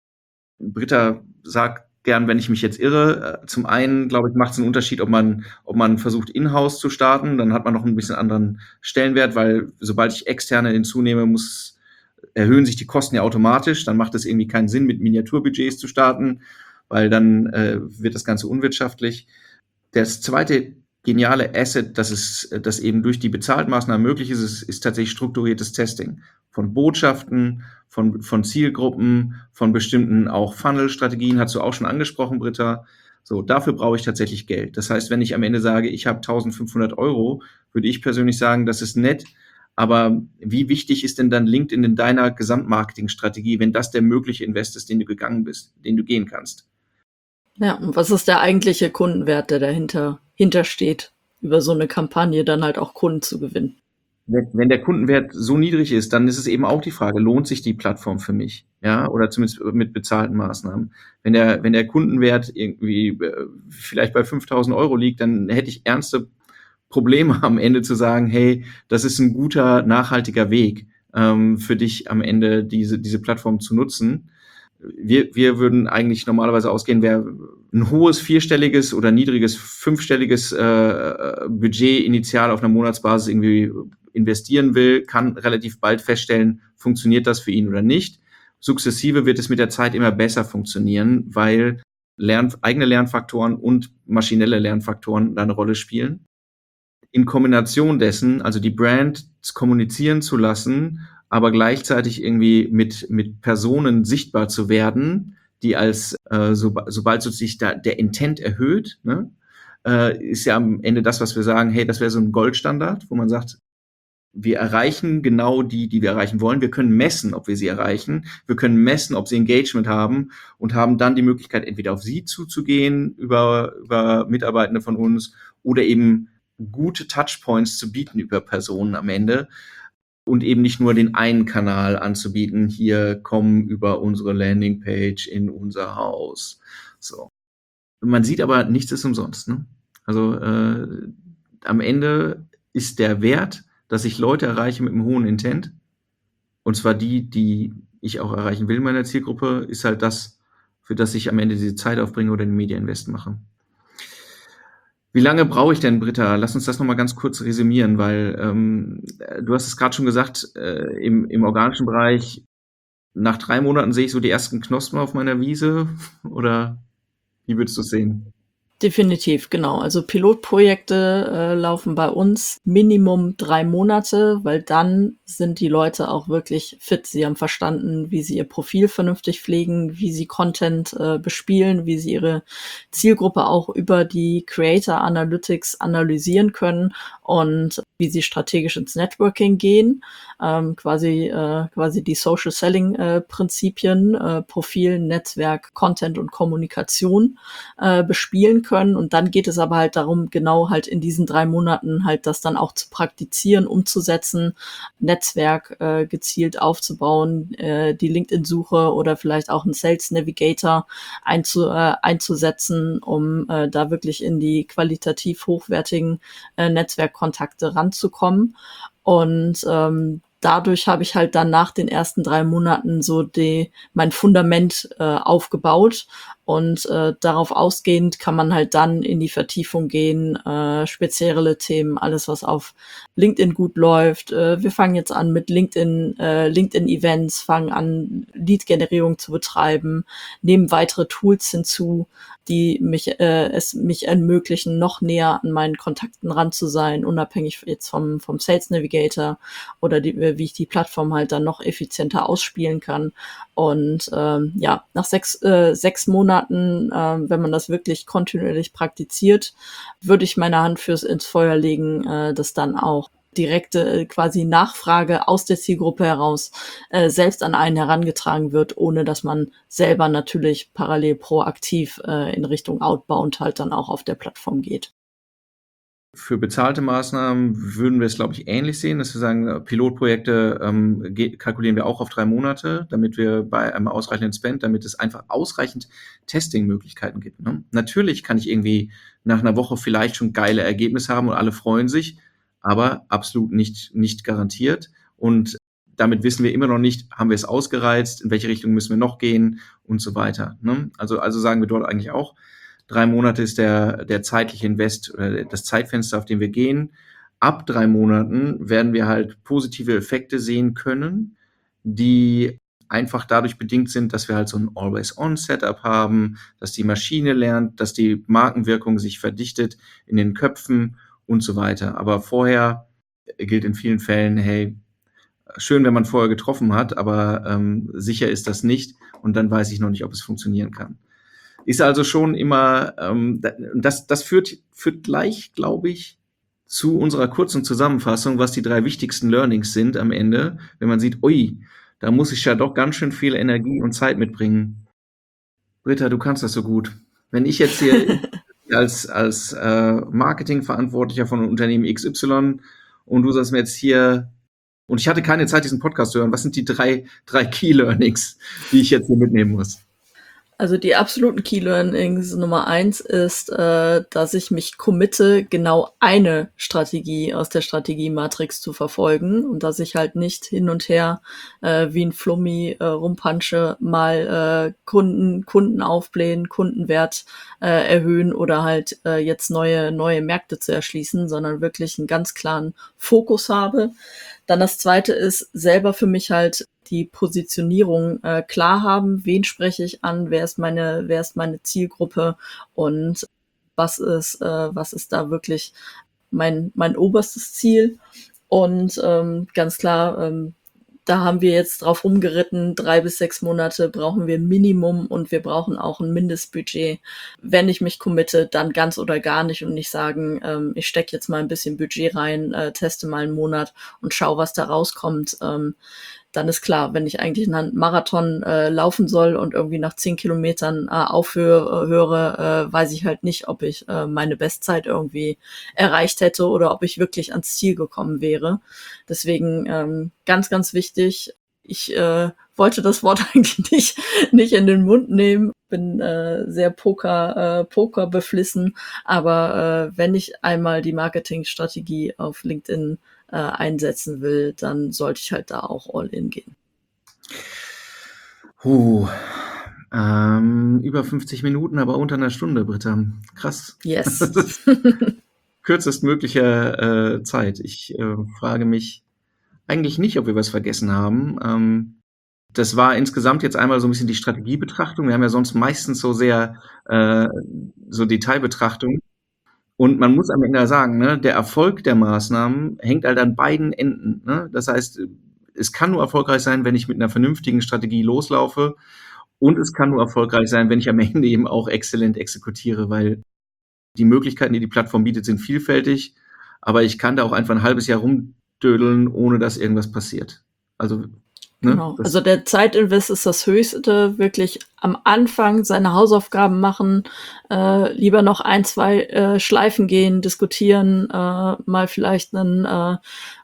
Britta sagt gern, wenn ich mich jetzt irre. Zum einen, glaube ich, macht es einen Unterschied, ob man versucht, in-house zu starten. Dann hat man noch ein bisschen anderen Stellenwert, weil sobald ich externe hinzunehme, erhöhen sich die Kosten ja automatisch. Dann macht es irgendwie keinen Sinn, mit Miniaturbudgets zu starten, weil dann wird das Ganze unwirtschaftlich. Das zweite geniale Asset, das eben durch die Bezahltmaßnahmen möglich ist tatsächlich strukturiertes Testing von Botschaften, von Zielgruppen, von bestimmten auch Funnel-Strategien, hast du auch schon angesprochen, Britta. So, dafür brauche ich tatsächlich Geld. Das heißt, wenn ich am Ende sage, ich habe 1.500 €, würde ich persönlich sagen, das ist nett, aber wie wichtig ist denn dann LinkedIn in deiner Gesamtmarketingstrategie, wenn das der mögliche Invest ist, den du gegangen bist, den du gehen kannst? Ja, und was ist der eigentliche Kundenwert, der dahinter steht, über so eine Kampagne dann halt auch Kunden zu gewinnen? Wenn der Kundenwert so niedrig ist, dann ist es eben auch die Frage, lohnt sich die Plattform für mich? Ja, oder zumindest mit bezahlten Maßnahmen. Wenn der Kundenwert irgendwie vielleicht bei 5.000 € liegt, dann hätte ich ernste Probleme am Ende zu sagen, hey, das ist ein guter, nachhaltiger Weg für dich am Ende diese Plattform zu nutzen. Wir würden eigentlich normalerweise ausgehen, wer ein hohes vierstelliges oder niedriges fünfstelliges Budget initial auf einer Monatsbasis irgendwie investieren will, kann relativ bald feststellen, funktioniert das für ihn oder nicht. Sukzessive wird es mit der Zeit immer besser funktionieren, weil eigene Lernfaktoren und maschinelle Lernfaktoren da eine Rolle spielen. In Kombination dessen, also die Brand kommunizieren zu lassen, aber gleichzeitig irgendwie mit Personen sichtbar zu werden, die sobald sich da der Intent erhöht, ne, ist ja am Ende das, was wir sagen, hey, das wäre so ein Goldstandard, wo man sagt, wir erreichen genau die wir erreichen wollen. Wir können messen, ob wir sie erreichen. Wir können messen, ob sie Engagement haben und haben dann die Möglichkeit, entweder auf sie zuzugehen über Mitarbeitende von uns oder eben gute Touchpoints zu bieten über Personen am Ende und eben nicht nur den einen Kanal anzubieten, hier kommen über unsere Landingpage in unser Haus. So. Man sieht aber, nichts ist umsonst. Ne? Also am Ende ist der Wert, dass ich Leute erreiche mit einem hohen Intent, und zwar die ich auch erreichen will in meiner Zielgruppe, ist halt das, für das ich am Ende diese Zeit aufbringe oder den Media Invest mache. Wie lange brauche ich denn, Britta? Lass uns das nochmal ganz kurz resümieren, weil du hast es gerade schon gesagt, im organischen Bereich, nach 3 Monaten sehe ich so die ersten Knospen auf meiner Wiese, oder wie würdest du es sehen? Definitiv, genau. Also Pilotprojekte laufen bei uns Minimum 3 Monate, weil dann sind die Leute auch wirklich fit. Sie haben verstanden, wie sie ihr Profil vernünftig pflegen, wie sie Content bespielen, wie sie ihre Zielgruppe auch über die Creator Analytics analysieren können und wie sie strategisch ins Networking gehen. Quasi die Social Selling Prinzipien, Profil, Netzwerk, Content und Kommunikation bespielen können. Und dann geht es aber halt darum, genau halt in diesen 3 Monaten halt das dann auch zu praktizieren, umzusetzen, Netzwerk gezielt aufzubauen, die LinkedIn-Suche oder vielleicht auch einen Sales Navigator einzusetzen, um da wirklich in die qualitativ hochwertigen Netzwerkkontakte ranzukommen. Und dadurch habe ich halt dann nach den ersten 3 Monaten so mein Fundament aufgebaut. Und darauf ausgehend kann man halt dann in die Vertiefung gehen, spezielle Themen, alles was auf LinkedIn gut läuft. Wir fangen jetzt an mit LinkedIn-Events, fangen an, Lead-Generierung zu betreiben, nehmen weitere Tools hinzu, die es mich ermöglichen, noch näher an meinen Kontakten ran zu sein, unabhängig jetzt vom Sales Navigator oder wie ich die Plattform halt dann noch effizienter ausspielen kann. Und nach 6 Monaten, wenn man das wirklich kontinuierlich praktiziert, würde ich meine Hand ins Feuer legen, dass dann auch direkte quasi Nachfrage aus der Zielgruppe heraus selbst an einen herangetragen wird, ohne dass man selber natürlich parallel proaktiv in Richtung Outbound halt dann auch auf der Plattform geht. Für bezahlte Maßnahmen würden wir es, glaube ich, ähnlich sehen, dass wir sagen, Pilotprojekte kalkulieren wir auch auf 3 Monate, damit wir bei einem ausreichenden Spend, damit es einfach ausreichend Testing-Möglichkeiten gibt. Ne? Natürlich kann ich irgendwie nach einer Woche vielleicht schon geile Ergebnisse haben und alle freuen sich, aber absolut nicht garantiert. Und damit wissen wir immer noch nicht, haben wir es ausgereizt, in welche Richtung müssen wir noch gehen und so weiter. Ne? Also sagen wir dort eigentlich auch, 3 Monate ist der zeitliche Invest oder das Zeitfenster, auf dem wir gehen. Ab 3 Monaten werden wir halt positive Effekte sehen können, die einfach dadurch bedingt sind, dass wir halt so ein Always-on-Setup haben, dass die Maschine lernt, dass die Markenwirkung sich verdichtet in den Köpfen und so weiter. Aber vorher gilt in vielen Fällen, hey, schön, wenn man vorher getroffen hat, aber sicher ist das nicht und dann weiß ich noch nicht, ob es funktionieren kann. Ist also schon immer, das führt gleich, glaube ich, zu unserer kurzen Zusammenfassung, was die 3 wichtigsten Learnings sind am Ende, wenn man sieht, ui, da muss ich ja doch ganz schön viel Energie und Zeit mitbringen. Britta, du kannst das so gut. Wenn ich jetzt hier als Marketingverantwortlicher von Unternehmen XY und du sagst mir jetzt hier, und ich hatte keine Zeit, diesen Podcast zu hören, was sind die 3 Key Learnings, die ich jetzt hier mitnehmen muss? Also die absoluten Key Learnings Nummer 1 ist, dass ich mich committe, genau eine Strategie aus der Strategie-Matrix zu verfolgen und dass ich halt nicht hin und her wie ein Flummi rumpunche, mal Kunden aufblähen, Kundenwert erhöhen oder halt jetzt neue Märkte zu erschließen, sondern wirklich einen ganz klaren Fokus habe. Dann das Zweite ist, selber für mich halt die Positionierung klar haben, wen spreche ich an, wer ist meine Zielgruppe und was ist da wirklich mein oberstes Ziel. Und ganz klar, da haben wir jetzt drauf rumgeritten, 3 bis 6 Monate brauchen wir Minimum und wir brauchen auch ein Mindestbudget. Wenn ich mich committe, dann ganz oder gar nicht und nicht sagen, ich stecke jetzt mal ein bisschen Budget rein, teste mal einen Monat und schau, was da rauskommt. Dann ist klar, wenn ich eigentlich einen Marathon laufen soll und irgendwie nach 10 Kilometern höre, weiß ich halt nicht, ob ich meine Bestzeit irgendwie erreicht hätte oder ob ich wirklich ans Ziel gekommen wäre. Deswegen ganz, ganz wichtig, ich wollte das Wort eigentlich nicht in den Mund nehmen, bin sehr Poker beflissen, aber wenn ich einmal die Marketingstrategie auf LinkedIn einsetzen will, dann sollte ich halt da auch all in gehen. Über 50 Minuten, aber unter einer Stunde, Britta. Krass. Yes. Kürzestmöglicher Zeit. Ich frage mich eigentlich nicht, ob wir was vergessen haben. Das war insgesamt jetzt einmal so ein bisschen die Strategiebetrachtung. Wir haben ja sonst meistens so sehr so Detailbetrachtung. Und man muss am Ende sagen, ne, der Erfolg der Maßnahmen hängt halt an beiden Enden. Ne? Das heißt, es kann nur erfolgreich sein, wenn ich mit einer vernünftigen Strategie loslaufe. Und es kann nur erfolgreich sein, wenn ich am Ende eben auch exzellent exekutiere, weil die Möglichkeiten, die die Plattform bietet, sind vielfältig. Aber ich kann da auch einfach ein halbes Jahr rumdödeln, ohne dass irgendwas passiert. Also Genau. Also der Zeitinvest ist das Höchste, wirklich am Anfang seine Hausaufgaben machen, lieber noch 1, 2 Schleifen gehen, diskutieren, mal vielleicht einen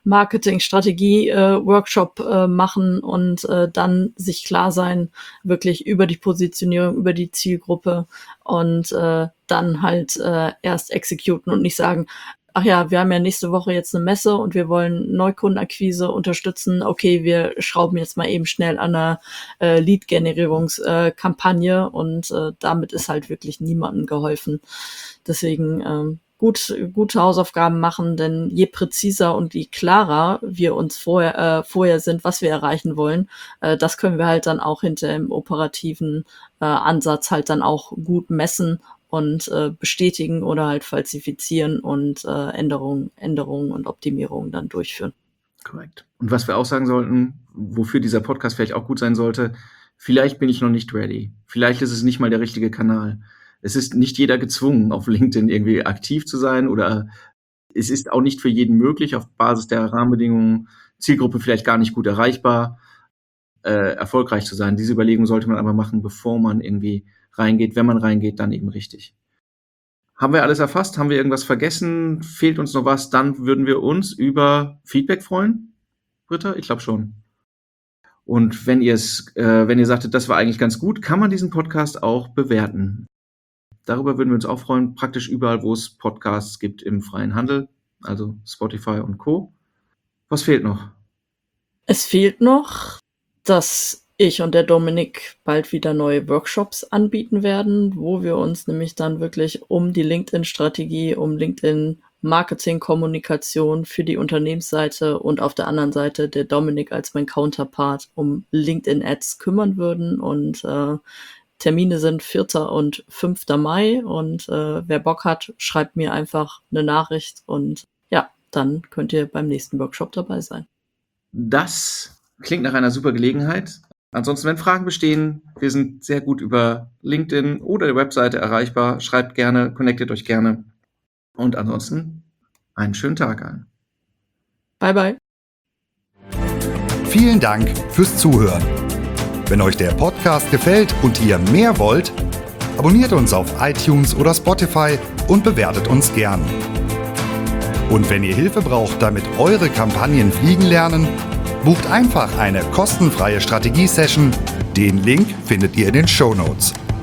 Marketing-Strategie-Workshop machen und dann sich klar sein, wirklich über die Positionierung, über die Zielgruppe und dann halt erst exekutieren und nicht sagen, ach ja, wir haben ja nächste Woche jetzt eine Messe und wir wollen Neukundenakquise unterstützen. Okay, wir schrauben jetzt mal eben schnell an einer Lead-Generierungskampagne und damit ist halt wirklich niemandem geholfen. Deswegen gute Hausaufgaben machen, denn je präziser und je klarer wir uns vorher sind, was wir erreichen wollen, das können wir halt dann auch hinter im operativen Ansatz halt dann auch gut messen und bestätigen oder halt falsifizieren und Änderungen und Optimierungen dann durchführen. Korrekt. Und was wir auch sagen sollten, wofür dieser Podcast vielleicht auch gut sein sollte, vielleicht bin ich noch nicht ready. Vielleicht ist es nicht mal der richtige Kanal. Es ist nicht jeder gezwungen, auf LinkedIn irgendwie aktiv zu sein oder es ist auch nicht für jeden möglich, auf Basis der Rahmenbedingungen, Zielgruppe vielleicht gar nicht gut erreichbar, erfolgreich zu sein. Diese Überlegung sollte man aber machen, bevor man irgendwie reingeht. Wenn man reingeht, dann eben richtig. Haben wir alles erfasst? Haben wir irgendwas vergessen? Fehlt uns noch was? Dann würden wir uns über Feedback freuen. Britta? Ich glaube schon. Und wenn ihr sagtet, das war eigentlich ganz gut, kann man diesen Podcast auch bewerten. Darüber würden wir uns auch freuen, praktisch überall, wo es Podcasts gibt im freien Handel, also Spotify und Co. Was fehlt noch? Es fehlt noch, dass ich und der Dominik bald wieder neue Workshops anbieten werden, wo wir uns nämlich dann wirklich um die LinkedIn-Strategie, um LinkedIn-Marketing-Kommunikation für die Unternehmensseite und auf der anderen Seite der Dominik als mein Counterpart um LinkedIn-Ads kümmern würden. Und Termine sind 4. und 5. Mai und wer Bock hat, schreibt mir einfach eine Nachricht und ja, dann könnt ihr beim nächsten Workshop dabei sein. Das klingt nach einer super Gelegenheit. Ansonsten, wenn Fragen bestehen, wir sind sehr gut über LinkedIn oder der Webseite erreichbar. Schreibt gerne, connectet euch gerne. Und ansonsten einen schönen Tag allen. Bye, bye. Vielen Dank fürs Zuhören. Wenn euch der Podcast gefällt und ihr mehr wollt, abonniert uns auf iTunes oder Spotify und bewertet uns gern. Und wenn ihr Hilfe braucht, damit eure Kampagnen fliegen lernen, bucht einfach eine kostenfreie Strategie-Session. Den Link findet ihr in den Shownotes.